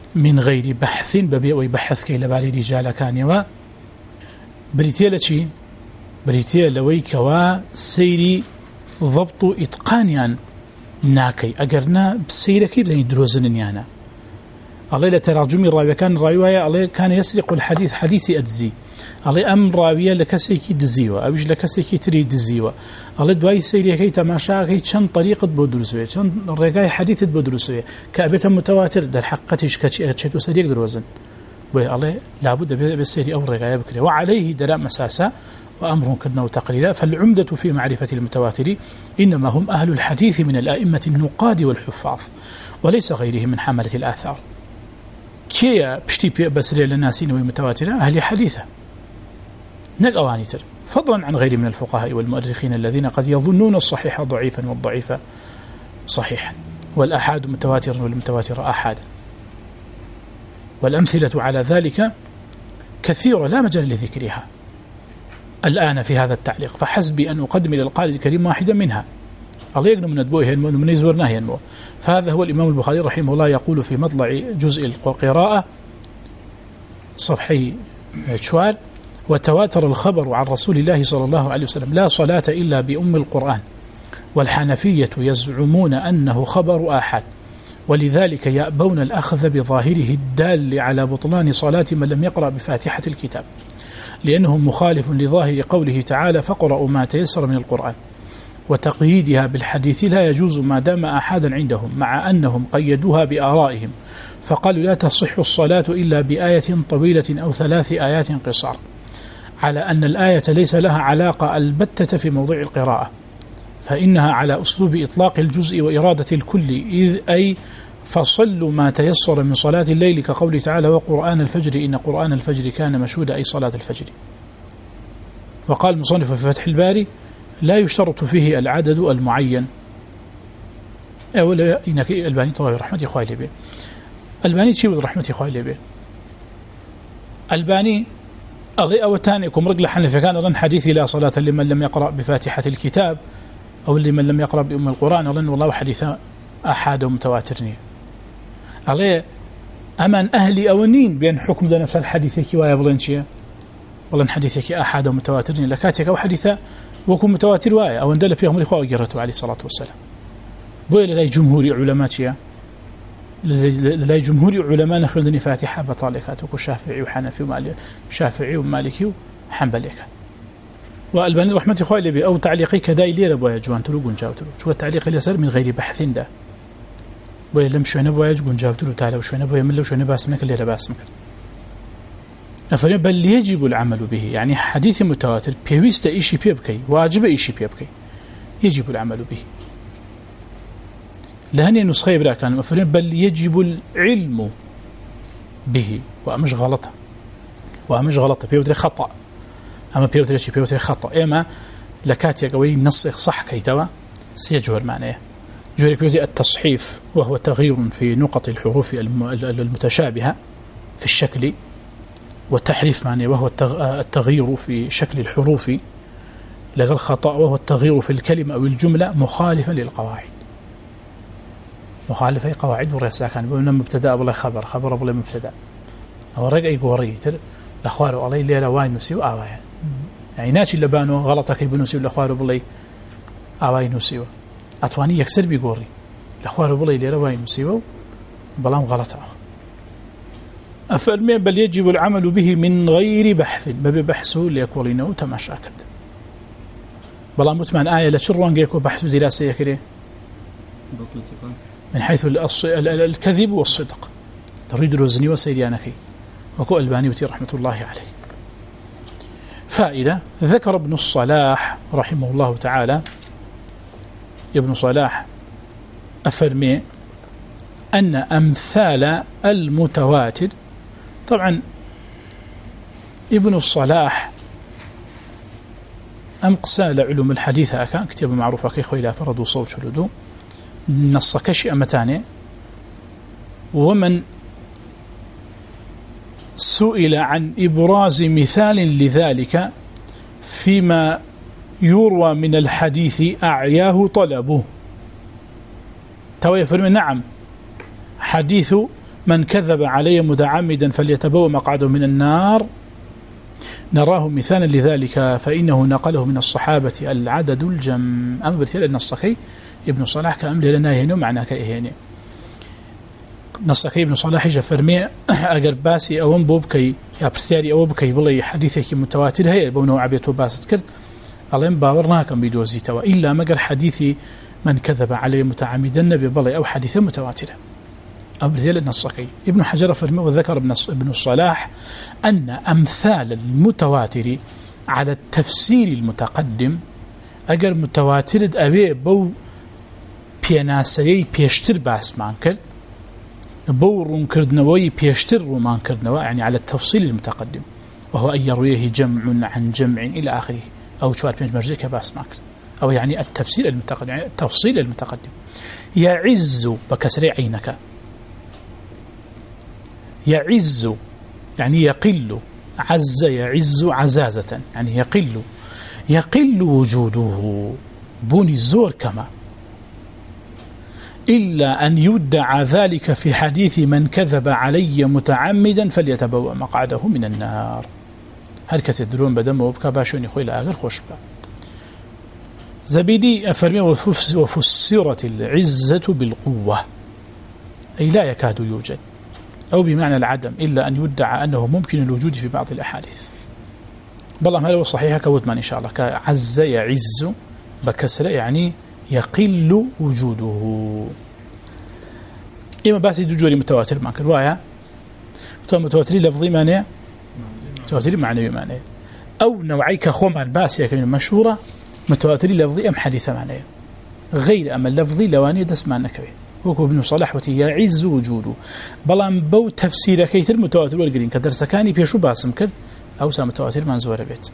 [SPEAKER 1] من غير بحث ببيع ويبحث كي لبالي رجال كان يوا بريتيا لشي بريتيا لويكوا سيري ضبط إتقانيا ناكي أجرنا بسيرك بدني دروزن يانا الله لا تراجم الراوي كان راوية الله كان يسرق الحديث حديثي أدزي الله أم راوية لكسيكي دزيوة أوج لكسيكي تري دزيوة الله دواي سيري كي تماشا كي شن طريقة بدرسوية شن رجاي حديث بدرسوية كأبيت متواتر در حقتش كشتو سريق دروزن الله لابد بالسيري أو رجاي بكري وعليه دراء مساسة وأمر كدنا تقريرا فالعمدة في معرفة المتواتر إنما هم أهل الحديث من الآئمة النقاد والحفاظ وليس غيرهم من حملة الآثار كيا بشتي بسرية للناسين ومتواترة أهل حديثة نقوانيتر فضلا عن غير من الفقهاء والمؤرخين الذين قد يظنون الصحيح ضعيفا والضعيف صحيحا والأحاد متواترا والمتواتر أحادا والأمثلة على ذلك كثيرة لا مجال لذكرها الآن في هذا التعليق فحسبي أن أقدم إلى القارئ الكريم واحدا منها الله يقنم من أدبوه من يزورناه ينمو فهذا هو الإمام البخاري رحمه الله يقول في مطلع جزء القراءة صفحي شوار وتواتر الخبر عن رسول الله صلى الله عليه وسلم لا صلاة إلا بأم القرآن والحنفية يزعمون أنه خبر آحاد ولذلك يأبون الأخذ بظاهره الدال على بطلان صلاة من لم يقرأ بفاتحة الكتاب لأنه مخالف لظاهر قوله تعالى فقرأوا ما تيسر من القرآن وتقييدها بالحديث لا يجوز ما دام أحدا عندهم مع أنهم قيدوها بآرائهم فقالوا لا تصح الصلاة إلا بآية طويلة أو ثلاث آيات قصار على أن الآية ليس لها علاقة البتة في موضوع القراءة فإنها على أسلوب إطلاق الجزء وإرادة الكل إذ أي فصلوا ما تيسر من صلاة الليل كقول تعالى وقرآن الفجر إن قرآن الفجر كان مشهودا أي صلاة الفجر. وقال المصنف في فتح الباري لا يشترط فيه العدد المعين أولا إنك الباني طوى رحمة إخوائي لبه الباني تشيب رحمة إخوائي لبه الباني أغي أو تانيكم رجل حنفي كان رن حديثي لا صلاة لمن لم يقرأ بفاتحة الكتاب أو لمن لم يقرأ بأم القرآن رن والله حديثا أحد متواترني عليه أمان أهلي أونين بين حكم ذا نفس الحديث كي ويبلن شيء والله حديثك أحد متواترني لكاتك أو حديثا وكم متواتر واي أو اندل فيهم الإخوة وجرته عليه الصلاة والسلام بويل لا جمهور علماء شيء لا جمهور علماء نخلدني فاتحة بطالكات وشافعي وحنفي ومالي شافعي ومالكي وحنبلي والباني رحمة إخوة لبي أو تعليقي كداي لي ربوا جوان تلو جاوتلو شو التعليق اللي صار من غير بحث ده بويل لم شو نبوا جون جاوتلو تعالى وشو نبوا يملوا شو نباسمك اللي لباسمك أفريق بل يجب العمل به يعني حديث متواتر بيويست إيشي بيبكي واجب إيشي بيبكي يجب العمل به لهني نسخة برا كان أفريق بل يجب العلم به وأمش غلطة وأمش غلطة بيوتري خطأ أما بيوتري شيء بيوتري خطأ إما لكاتي قوي نص صح كيتوا سيجور معناه جوري بيوتري التصحيف وهو تغيير في نقط الحروف المتشابهة في الشكل والتحريف معناه وهو التغيير في شكل الحروف لغى الخطأ وهو التغيير في الكلمة أو الجملة مخالفا للقواعد مخالفة قواعد والرئاسة كان بأنه مبتدأ بلا خبر خبر بلا مبتدأ أو رجع يقوري تر الأخوار عليه اللي رواي نسيو آوايا يعني ناتي اللي بانو غلطك يبنسيو الأخوار بلا آواي نسيو أتواني يكسر بيقوري الأخوار بلا اللي رواي نسيو بلام غلطة أفرمي بل يجب العمل به من غير بحث ببحثه ليكولينه تماشى كرد بلا متمن آية لشروان يكون بحث دراسة يكري من حيث الكذب والصدق نريد روزني وسيريانكي وكو الباني وتي رحمة الله عليه. فائدة ذكر ابن الصلاح رحمه الله تعالى ابن صلاح أفرمي أن أمثال المتواتر طبعا ابن الصلاح أمقسى لعلوم الحديث أكان كتاب معروف كي خويلا فرضوا صوت شلدو نص كشي أمتاني ومن سئل عن إبراز مثال لذلك فيما يروى من الحديث أعياه طلبه توي فرمي نعم حديث من كذب علي متعمدا فليتبوأ مقعده من النار نراه مثالا لذلك فإنه نقله من الصحابة العدد الجم أما برتيل النصخي ابن صلاح كأمل لنا هنا معناه كإهانة نصخي ابن صلاح جفرمي أجر باسي أو بوبكي يا برسياري أو بكي بلي حديثك متواتر هي بونه عبيته باست كرت الله باورنا كم بدوزي توا إلا مجر حديثي من كذب عليه متعمدا النبي بلي أو حديث متواترة أو برتيل النصخي ابن حجر فرمي وذكر ابن الصلاح أن أمثال المتواتر على التفسير المتقدم أجر متواتر أبي بو بيناسيي بيشتر باسمان كرت بورون كردنوي بيشتر رومان كردنوا يعني على التفصيل المتقدم وهو أن يرويه جمع عن جمع إلى آخره أو شوار بينج مرجيك باسمان كرت أو يعني التفسير المتقدم يعني التفصيل المتقدم يعز بكسر عينك يعز يعني يقل عز يعز عزازة يعني يقل يقل وجوده بني الزور كما إلا أن يدعى ذلك في حديث من كذب علي متعمدا فليتبوأ مقعده من النار هل كسدرون بدم وبكى باشون يخوي لآخر خشبة زبيدي أفرمي وفسرت العزة بالقوة أي لا يكاد يوجد أو بمعنى العدم إلا أن يدعى أنه ممكن الوجود في بعض الأحاديث بالله هذا هو الصحيح كوتمان إن شاء الله كعز يعز بكسر يعني يقل وجوده إما باسي دجوري متواتر معك رواية متواتري لفظي معنى متواتري معنى معنى أو نوعيك خومان باسي كمين مشهورة متواتري لفظي أم حديث معنى غير أما اللفظي لواني دس معنى كبير وكو ابن صلاح وتي يعز وجوده بلان بو تفسير كيتر متواتر والقرين كدرس كاني بيشو باسم كرد أو سا متواتر منزور بيت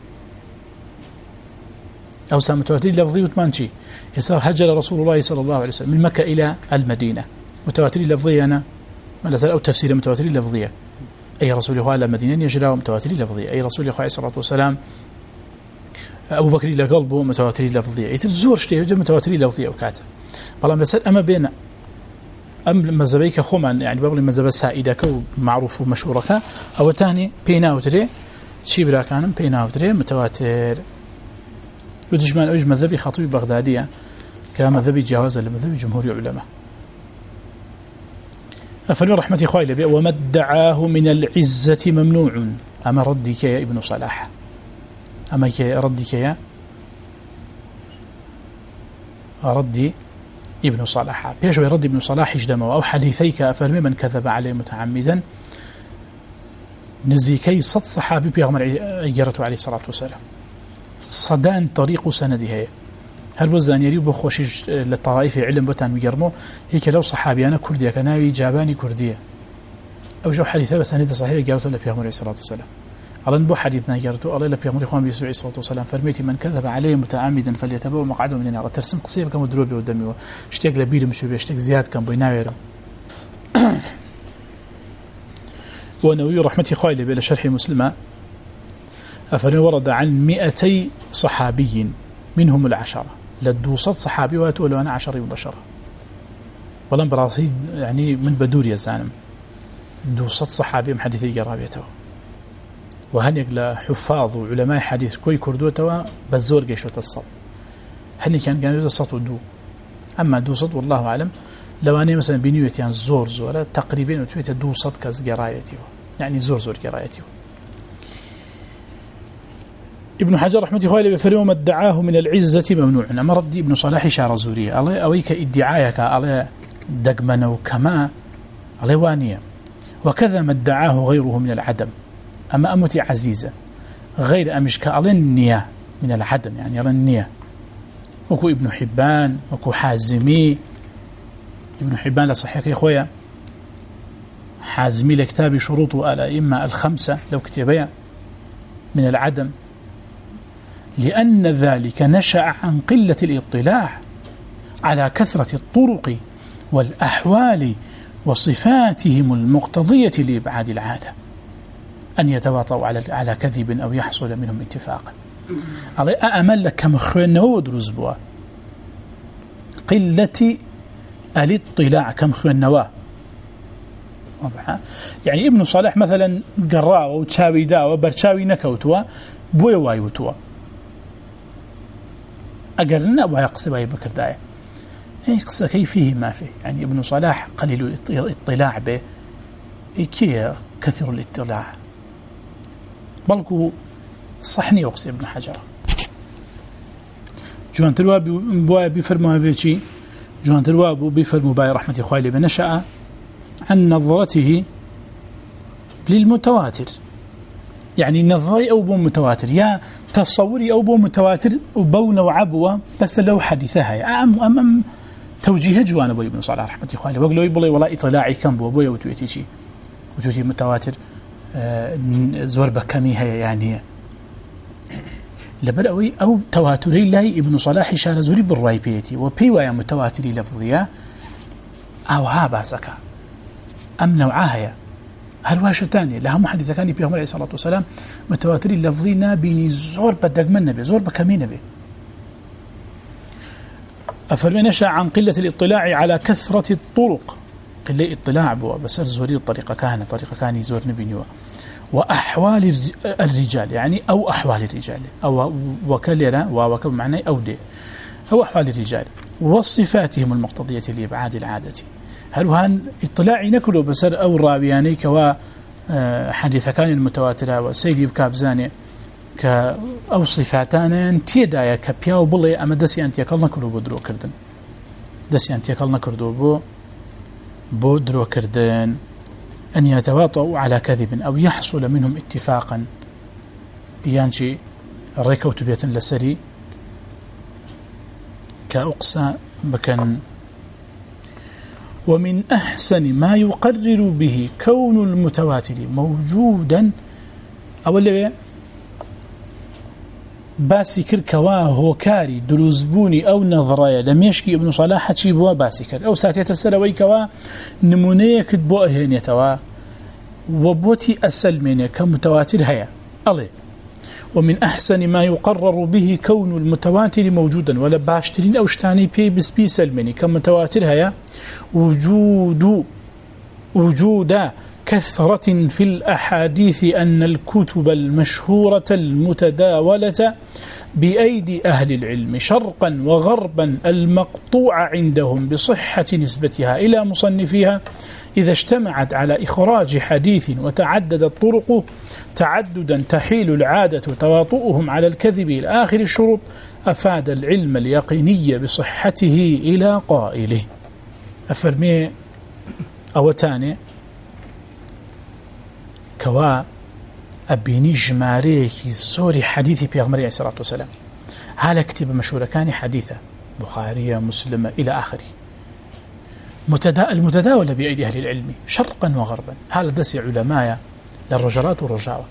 [SPEAKER 1] أو سا متواتر لفظي وتمانشي يصير هجر رسول الله صلى الله عليه وسلم من مكة إلى المدينة متواتر لفظية أنا ما أو تفسير متواتر لفظية أي رسول الله على المدينة يجرى متواتر لفظية أي رسول الله عليه الصلاة والسلام أبو بكر إلى قلبه متواتر لفظية يتزور شيء يجرى متواتر لفظية وكاته والله مسألة أما بين أم مذهبيك خوما يعني بقول مذهب سائدك ومعروف ومشهورك أو تاني بيناوتري شيبرا كان بيناوتري متواتر ودجمان أوج مذهبي خطيب بغدادية كمذهبي جواز لمذهبي جمهور العلماء أفلو رحمتي خويلة بي وما ادعاه من العزة ممنوع أما ردك يا ابن صلاح أما ردك يا ردي ابن صلاح بيش يرد ابن صلاح اجدمه أو حديثيك أفرمي من كذب عليه متعمدا نزيكي صد صحابي بيغمر أجرته عليه الصلاة والسلام صدان طريق سندها هل وزان يريب خوشي للطرائف علم بتان ويرمو هيك لو صحابي أنا كردية كناوي جاباني كردية أو جو حديثة بس سند صحيح أجرته لبيغمر عليه الصلاة والسلام الله نبو حديثنا أجرته الله لبيغمر إخوان بيسوع عليه الصلاة والسلام فرميتي من كذب عليه متعمدا فليتبوأ مقعده من النار ترسم قصير كم دروبي ودمي واشتاق لبيل مشو بيشتاق زياد كم بيناويرم ونووي رحمتي خايلة بإلى شرح مسلمة أفرين ورد عن مئتي صحابي منهم العشرة لدوصد صحابي واتوا أنا عشرة وبشرة ولم براسي يعني من بدور يزانم دوصد صحابي محدثي جرابيته وهنيك لحفاظ وعلماء حديث كوي كردوته بزور قيشوة الصد هني كان قانون الصد ودو أما دوصد والله أعلم لو أنا مثلا بنيوتي يعني زور زورة تقريبا وتويت دوصد كز قرايتي يعني زور زور قرايتي ابن حجر رحمة الله عليه بفريم ما ادعاه من العزة ممنوع أما ردي ابن صلاح شعر زورية الله أويك ادعايك الله دقمنا وكما الله وانية وكذا ما ادعاه غيره من العدم أما أمتي عزيزة غير أمش كألنية من العدم يعني ألنية وكو ابن حبان وكو حازمي ابن حبان لصحيح يا خويا حازمي لكتاب شروط الأئمة الخمسة لو كتبها من العدم لأن ذلك نشأ عن قلة الاطلاع على كثرة الطرق والأحوال وصفاتهم المقتضية لإبعاد العادة أن يتواطوا على على كذب أو يحصل منهم اتفاقا على أأمل لك كم خوين ودرز بوا قلة الاطلاع كم خوين نوا واضحة. يعني ابن صلاح مثلا قراء وتشاوي دا وبرشاوي نكوتوا بوي وايوتوا أقلنا أبو يقصد أي بكر داية أي قصة كيف فيه ما فيه. يعني ابن صلاح قليل الاطلاع به كي كثير الاطلاع بلكو صحني وقصي ابن حجر جوان ترواب بوايا بفرموا بيشي جوان ترواب بفرموا باي رحمة خوالي بنشأ عن نظرته للمتواتر. يعني نظري أو بو متواتر يا تصوري أو بو متواتر وبو نوعبوه بس لو حديثها أم أم أم توجيه جوان أبو ابن صلاح رحمة خوالي وقالوا يبلي ولا إطلاعي كم بو أبويا وتويتي شي وتويتي متواتر آه زور بكمي هي يعني لبرأوي أو تواتري لاي ابن صلاح شان زوري بالرأي بيتي وبيوايا متواتري لفظية أو ها باسكا أم نوعاها هل واش تاني لها محدث كان بيغمر عليه الصلاة والسلام متواتري لفظي نابي زور بدق من نبي زور بكمي نبي أفرمي نشأ عن قلة الاطلاع على كثرة الطرق قلة اطلاع بوا بس زوري الطريقة كان طريقة كان يزور نبي نوا وأحوال الرجال يعني أو أحوال الرجال أو وكلرة ووكب معنى أو دي أو أحوال الرجال وصفاتهم المقتضية لإبعاد العادة هل هان اطلاعي نكله بسر أو الرابياني كوا حديث كان المتواترة وسيدي بكابزاني كأو صفاتان تيدايا كبيا وبلي أما دسي أنت يكال نكله بدرو كردن دسي أنت يكال نكردو بو بدرو كردن أن يتواطؤوا على كذب أو يحصل منهم اتفاقا يانشي الريكوت بيت لسري كأقصى بكن. ومن أحسن ما يقرر به كون المتواتر موجودا أولا باسكر كواه كاري دروزبوني أو نظرية لم يشكي ابن صلاح تشيبوا باسكر أو ساتية السلوي كوا نمونية كتبوا أهنيتوا وبوتي أسل منه كمتواتر هيا الله. ومن أحسن ما يقرر به كون المتواتر موجودا ولا باشترين أو شتاني بي بس بي سلمني كمتواتر هيا وجود وجود كثرة في الأحاديث أن الكتب المشهورة المتداولة بأيدي أهل العلم شرقا وغربا المقطوع عندهم بصحة نسبتها إلى مصنفيها إذا اجتمعت على إخراج حديث وتعددت طرقه تعددا تحيل العادة تواطؤهم على الكذب إلى آخر الشروط أفاد العلم اليقيني بصحته إلى قائله. أفرمي أو تاني كوا أبيني جماريه زوري حديثي بيغمري عليه الصلاة والسلام هذا كتب مشهورة كان حديثة بخارية مسلمة إلى آخره متدا... المتداولة بأيدي أهل العلم شرقا وغربا. هذا دسي علماء للرجلات والرجاوة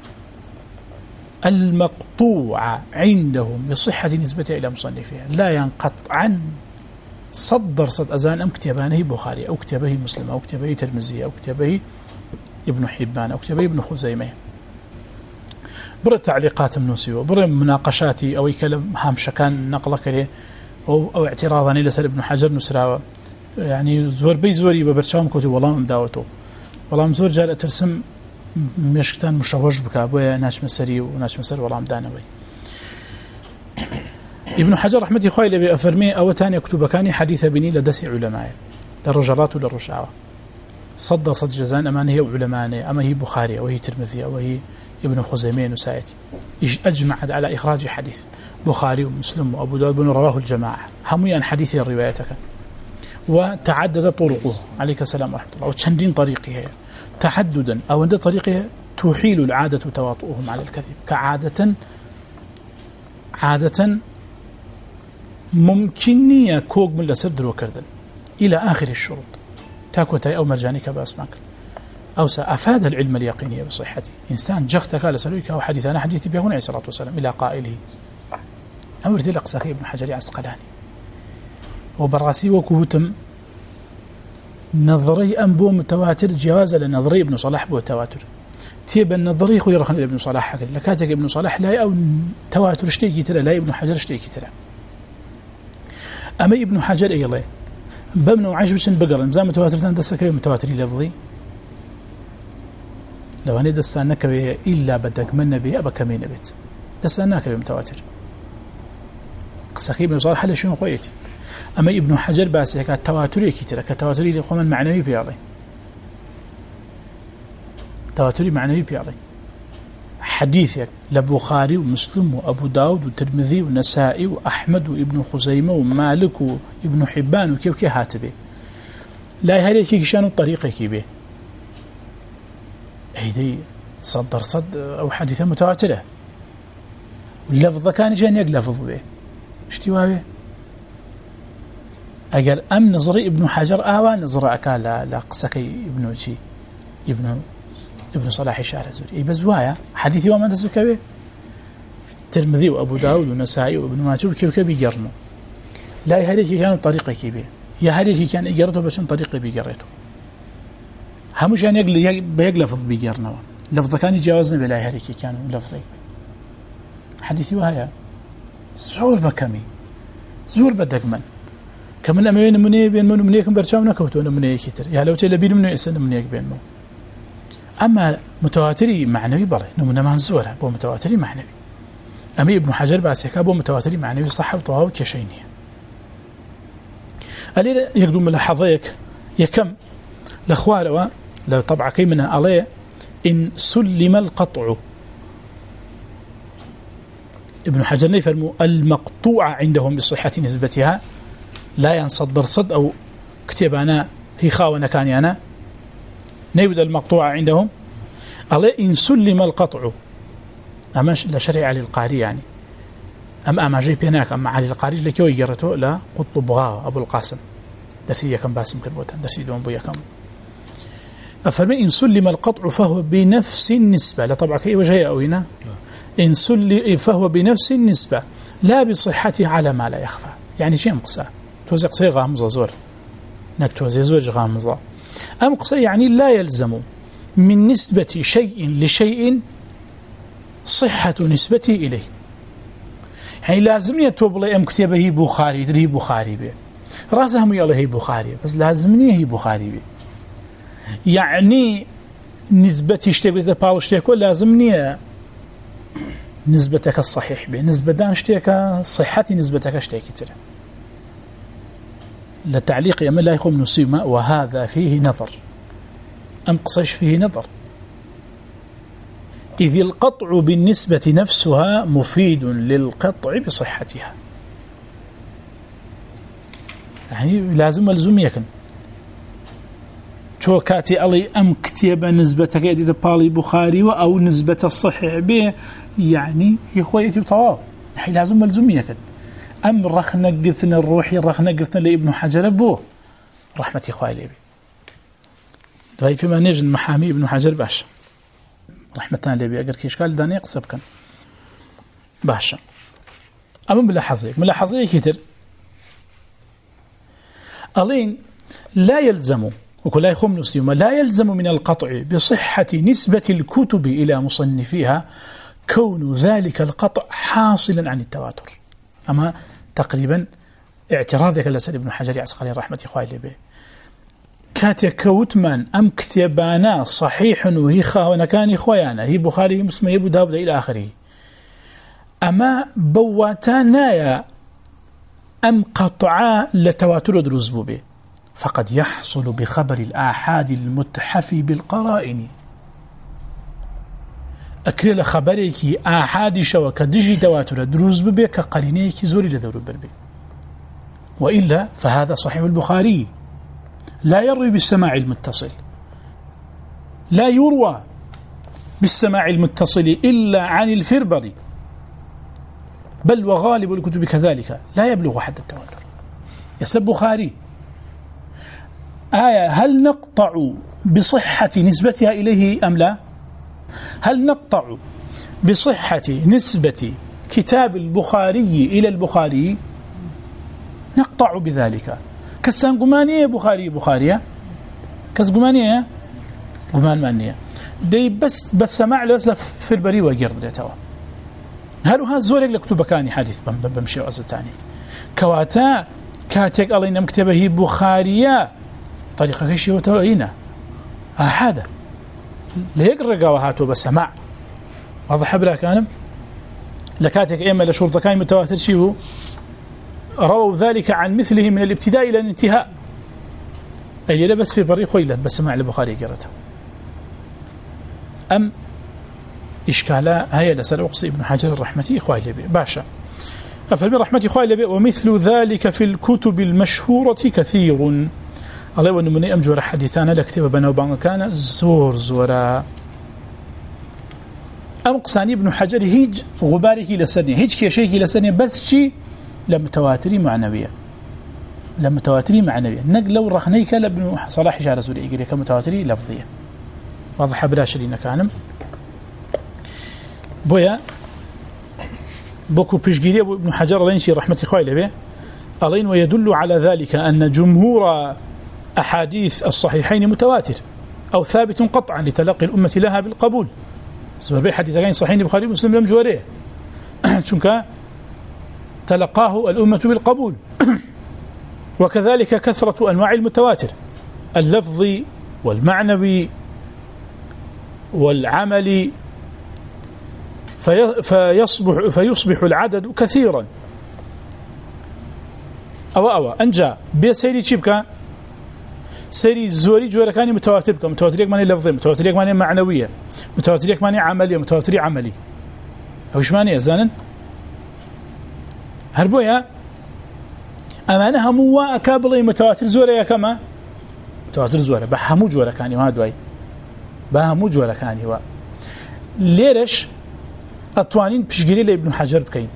[SPEAKER 1] المقطوع عندهم بصحة نسبتها إلى مصنفها لا ينقطعا صدر صد أزان أم كتابانه بخاري أو كتابه مسلم أو كتابه ترمزي أو كتابه ابن حبان أو كتابه ابن خزيمة برا تعليقات منوسيو برا مناقشاتي أو كلام هامش كان نقلك له أو, أو اعتراضاني لسر ابن حجر نسراوة يعني زور بي زوري ببرشام كوتي والله مداوته والله مزور جال ترسم مشكتان مشوش بكابويا ناش مسري وناش مسر والله مدانوي. ابن حجر رحمة خويل بأفرمي أو تاني كتب كاني حديث بني لدسي علماء للرجلات وللرشعوة صدر صد جزان أما هي علماء أما هي بخاري أو هي ترمذي أو هي ابن خزيمين وسايتي أجمعت على إخراج حديث بخاري ومسلم وأبو داود بن رواه الجماعة هميا حديث روايتك وتعدد طرقه عليك السلام ورحمة الله وتشندين طريقها تعددا أو عند طريقها تحيل العادة تواطؤهم على الكذب كعادة عادة ممكنية كوك من لسردر وكردن إلى آخر الشروط تاكوتاي أو مرجانيك بأسماك أو سأفاد العلم اليقيني بصحته إنسان جختك لسلوك أو حديثنا حديث بيهون عليه الصلاة والسلام إلى قائله أمر ذي لقصاكي ابن حجر عسقلاني وبراسي وكهتم نظري أنبو متواتر جواز لنظري ابن صلاح بو تواتر تيب النظري خوي رخن ابن صلاح حكي لكاتك ابن صلاح لا أو تواتر اشتيكي ترى لا ابن حجر اشتيكي ترى أما ابن حجر أي الله بمن وعيش بشن بقرن زي متواتر تندسك متواتر لفظي لو أنا دستان نكوي إلا بدك من نبي أبا كمين نبيت دستان نكوي متواتر قصة ابن صالح حل شنو خويتي أما ابن حجر باسي كتواتري كتير كتواتري لقوم المعنوي بيعضي تواتري معنوي بيعضي حديثك لبخاري ومسلم وأبو داود والترمذي والنسائي وأحمد وابن خزيمة ومالك وابن حبان وكيف كي هاتبه لا هذا كي شانو الطريقة كي به هيدي صدر صد أو حديثة متواترة واللفظ كان جان يقلفظ به اشتواه به أقل أم نظري ابن حجر آوى نظر أكا لقسكي ابن وشي ابن ابن صلاح الشارع زوري بزوايا حديثي وما تسكبه ترمذي وأبو داود والنسائي وابن ماجه كيف كيف بيقرنوا لا هذه كانوا طريقة كيبه يا هذه كان يقرته بس طريقة بيقرته همش يعني يقل بيقلفظ بيقرنوا لفظ كان يجاوزنا بلا هذه كانوا لفظي حديثي وهايا زور بكمي زور بدك من كمان أمين مني بين من منيكم برشامنا كوتونا مني كتير يا لو تلا بين مني إنسان منيك بين مو أما متواتري معنوي بره نمنا منزورة بو متواتري معنوي أمي ابن حجر باسيكا بو متواتري معنوي صح وطواو كشينية ألي يقدم ملاحظيك يكم لأخوالوا لو طبعا كي منها عليه إن سلم القطع ابن حجر يفرموا المقطوعة عندهم بصحة نسبتها لا ينصدر صد أو كتبانا هي خاونا كان أنا نيبدأ المقطوعة عندهم الله إن سلم القطع أما لا شريعة للقاري يعني أما أما جيب هناك أما علي القاري لكيو يجرته لا قط بغاه أبو القاسم درسي كم باسم كربوتا درسي دوم بويا كم فما إن سلم القطع فهو بنفس النسبة لا طبعا كي وجهي أو هنا إن سلم فهو بنفس النسبة لا بصحته على ما لا يخفى يعني شيء مقصى توزي قصي غامضة زور نك توزي زور غامضة أم قصي يعني لا يلزم من نسبة شيء لشيء صحة نسبته إليه يعني لازمني أتوبلي أم كتابه هي بخاري تري بخاري به راسهم يلا هي بخاري بس لازمني هي بخاري به يعني نسبة اشتبه تباو اشتكو لازمني نسبتك الصحيح به نسبة دان اشتكى صحتي نسبتك اشتكي ترى لتعليق أما لا يخم نسيما وهذا فيه نظر أم قصش فيه نظر إذ القطع بالنسبة نفسها مفيد للقطع بصحتها يعني لازم ولزم يكن شو كاتي ألي أم كتب نسبتك يدي بالي بخاري أو نسبة الصحيح به يعني يخويتي بطواب يعني لازم ولزم يكن أم رخنا قرثنا الروحي رخنا قرثنا لابن حجر بوه رحمة إخوائي لي طيب فيما نجد محامي ابن حجر باش رحمتنا لي أقر كيشكال داني قصب كان باشا أما ملاحظي ملاحظي كتير ألين لا يلزم وكل لا يخم نسيما لا يلزم من القطع بصحة نسبة الكتب إلى مصنفيها كون ذلك القطع حاصلا عن التواتر أما تقريبا اعتراضك لسيد ابن حجر عسقلي رحمة إخوائي لي به كاتك وتمان أم كتبانا صحيح وهي خاونا كان إخوانا هي بخاري مسلم أبو داود إلى آخره أما بواتانا أم قطعا لتواتر درزبو به فقد يحصل بخبر الآحاد المتحفي بالقرائن أكرل خبريك آحاد شوك دجي تواتر دروزبو به كقرينيك زوري لذور بربي وإلا فهذا صحيح البخاري لا يروي بالسماع المتصل لا يروى بالسماع المتصل إلا عن الفربري بل وغالب الكتب كذلك لا يبلغ حد التواتر يسب بخاري آية هل نقطع بصحة نسبتها إليه أم لا هل نقطع بصحة نسبة كتاب البخاري إلى البخاري نقطع بذلك كسان قمانية بخاري بخارية كس قمانية قمان مانية دي بس بس سماع لأسلف في البري وقرد لتوا هل هذا زورك لكتب كاني حديث بمشي وأزتاني كواتا كاتك الله إنم كتبه بخارية طريقة كشي وتوعينا هذا لهيك الرقاوة هاتوا بسماع واضح بلا كانم لكاتك إما لشرطة كان متواتر شيء رووا ذلك عن مثله من الابتداء إلى الانتهاء أي لبس في بريق ويلت بسماع البخاري قرته أم إشكالا هيا لسر أقصي ابن حجر الرحمة إخوائي لبي باشا أفهم رحمة إخوائي لبي ومثل ذلك في الكتب المشهورة كثير الله وأنه من أمجور حديثانا لكتب بنا وبان كان زور زورا أم قصاني ابن حجر هيج غباره لسنة هيج كيشيك لسنة بس شي لمتواتري معنوية لمتواتري معنوية نقلوا رخنيك لابن صلاح شعر زوري يقول كمتواتري لفظية واضح بلا شرين كانم بويا بوكو بيشجيري ابن حجر لينشي رحمة إخوائي به ألين ويدل على ذلك أن جمهور أحاديث الصحيحين متواتر أو ثابت قطعا لتلقي الأمة لها بالقبول سوى بي حديثين صحيحين البخاري ومسلم لم جواريه شنك تلقاه الأمة بالقبول وكذلك كثرة أنواع المتواتر اللفظي والمعنوي والعملي في فيصبح, فيصبح العدد كثيرا أو أو أنجا بسيري شبكة سيري زوري جوركاني متواتر بك متواتر يكماني لفظي متواتر يكماني معنوية متواتر يكماني عملية متواتر عملي أو إيش ماني أزانا هربويا أمانها موا أكابلي متواتر زوري كما متواتر زوري بحمو جوركاني وهذا واي بحمو جوركاني وا ليرش أطوانين بشجري لابن حجر بكين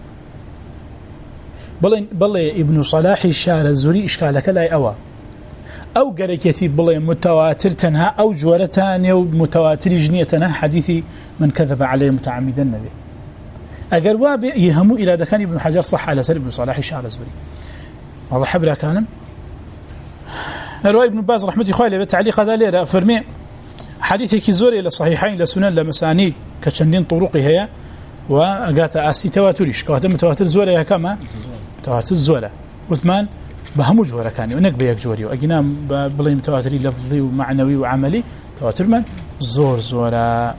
[SPEAKER 1] بل بل ابن صلاح الشارع الزوري إشكالك لا أوى أو قريكتي بل متواتر تنها أو جورتان أو متواتر جنية تنها حديثي من كذب عليه متعمدا النبي أجر واب يهموا إلى ذا كان ابن حجر صح على سر ابن صلاح الشارع الزوري واضح بلا كلام الرواية ابن باز رحمة الله بالتعليق هذا ليه فرمي حديثي كزوري لصحيحين لسنن لمسانيد كشندين طرقها هي وقالت أسي تواتريش كواتا متواتر زورة كما متواتر زورة وثمان بهمو جورة كاني ونقبل يك جوري وأجنام بلين متواتري لفظي ومعنوي وعملي تواتر من زور زورة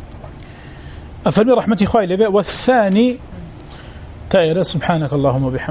[SPEAKER 1] أفلم رحمتي خوالي والثاني تائر سبحانك اللهم وبحمدك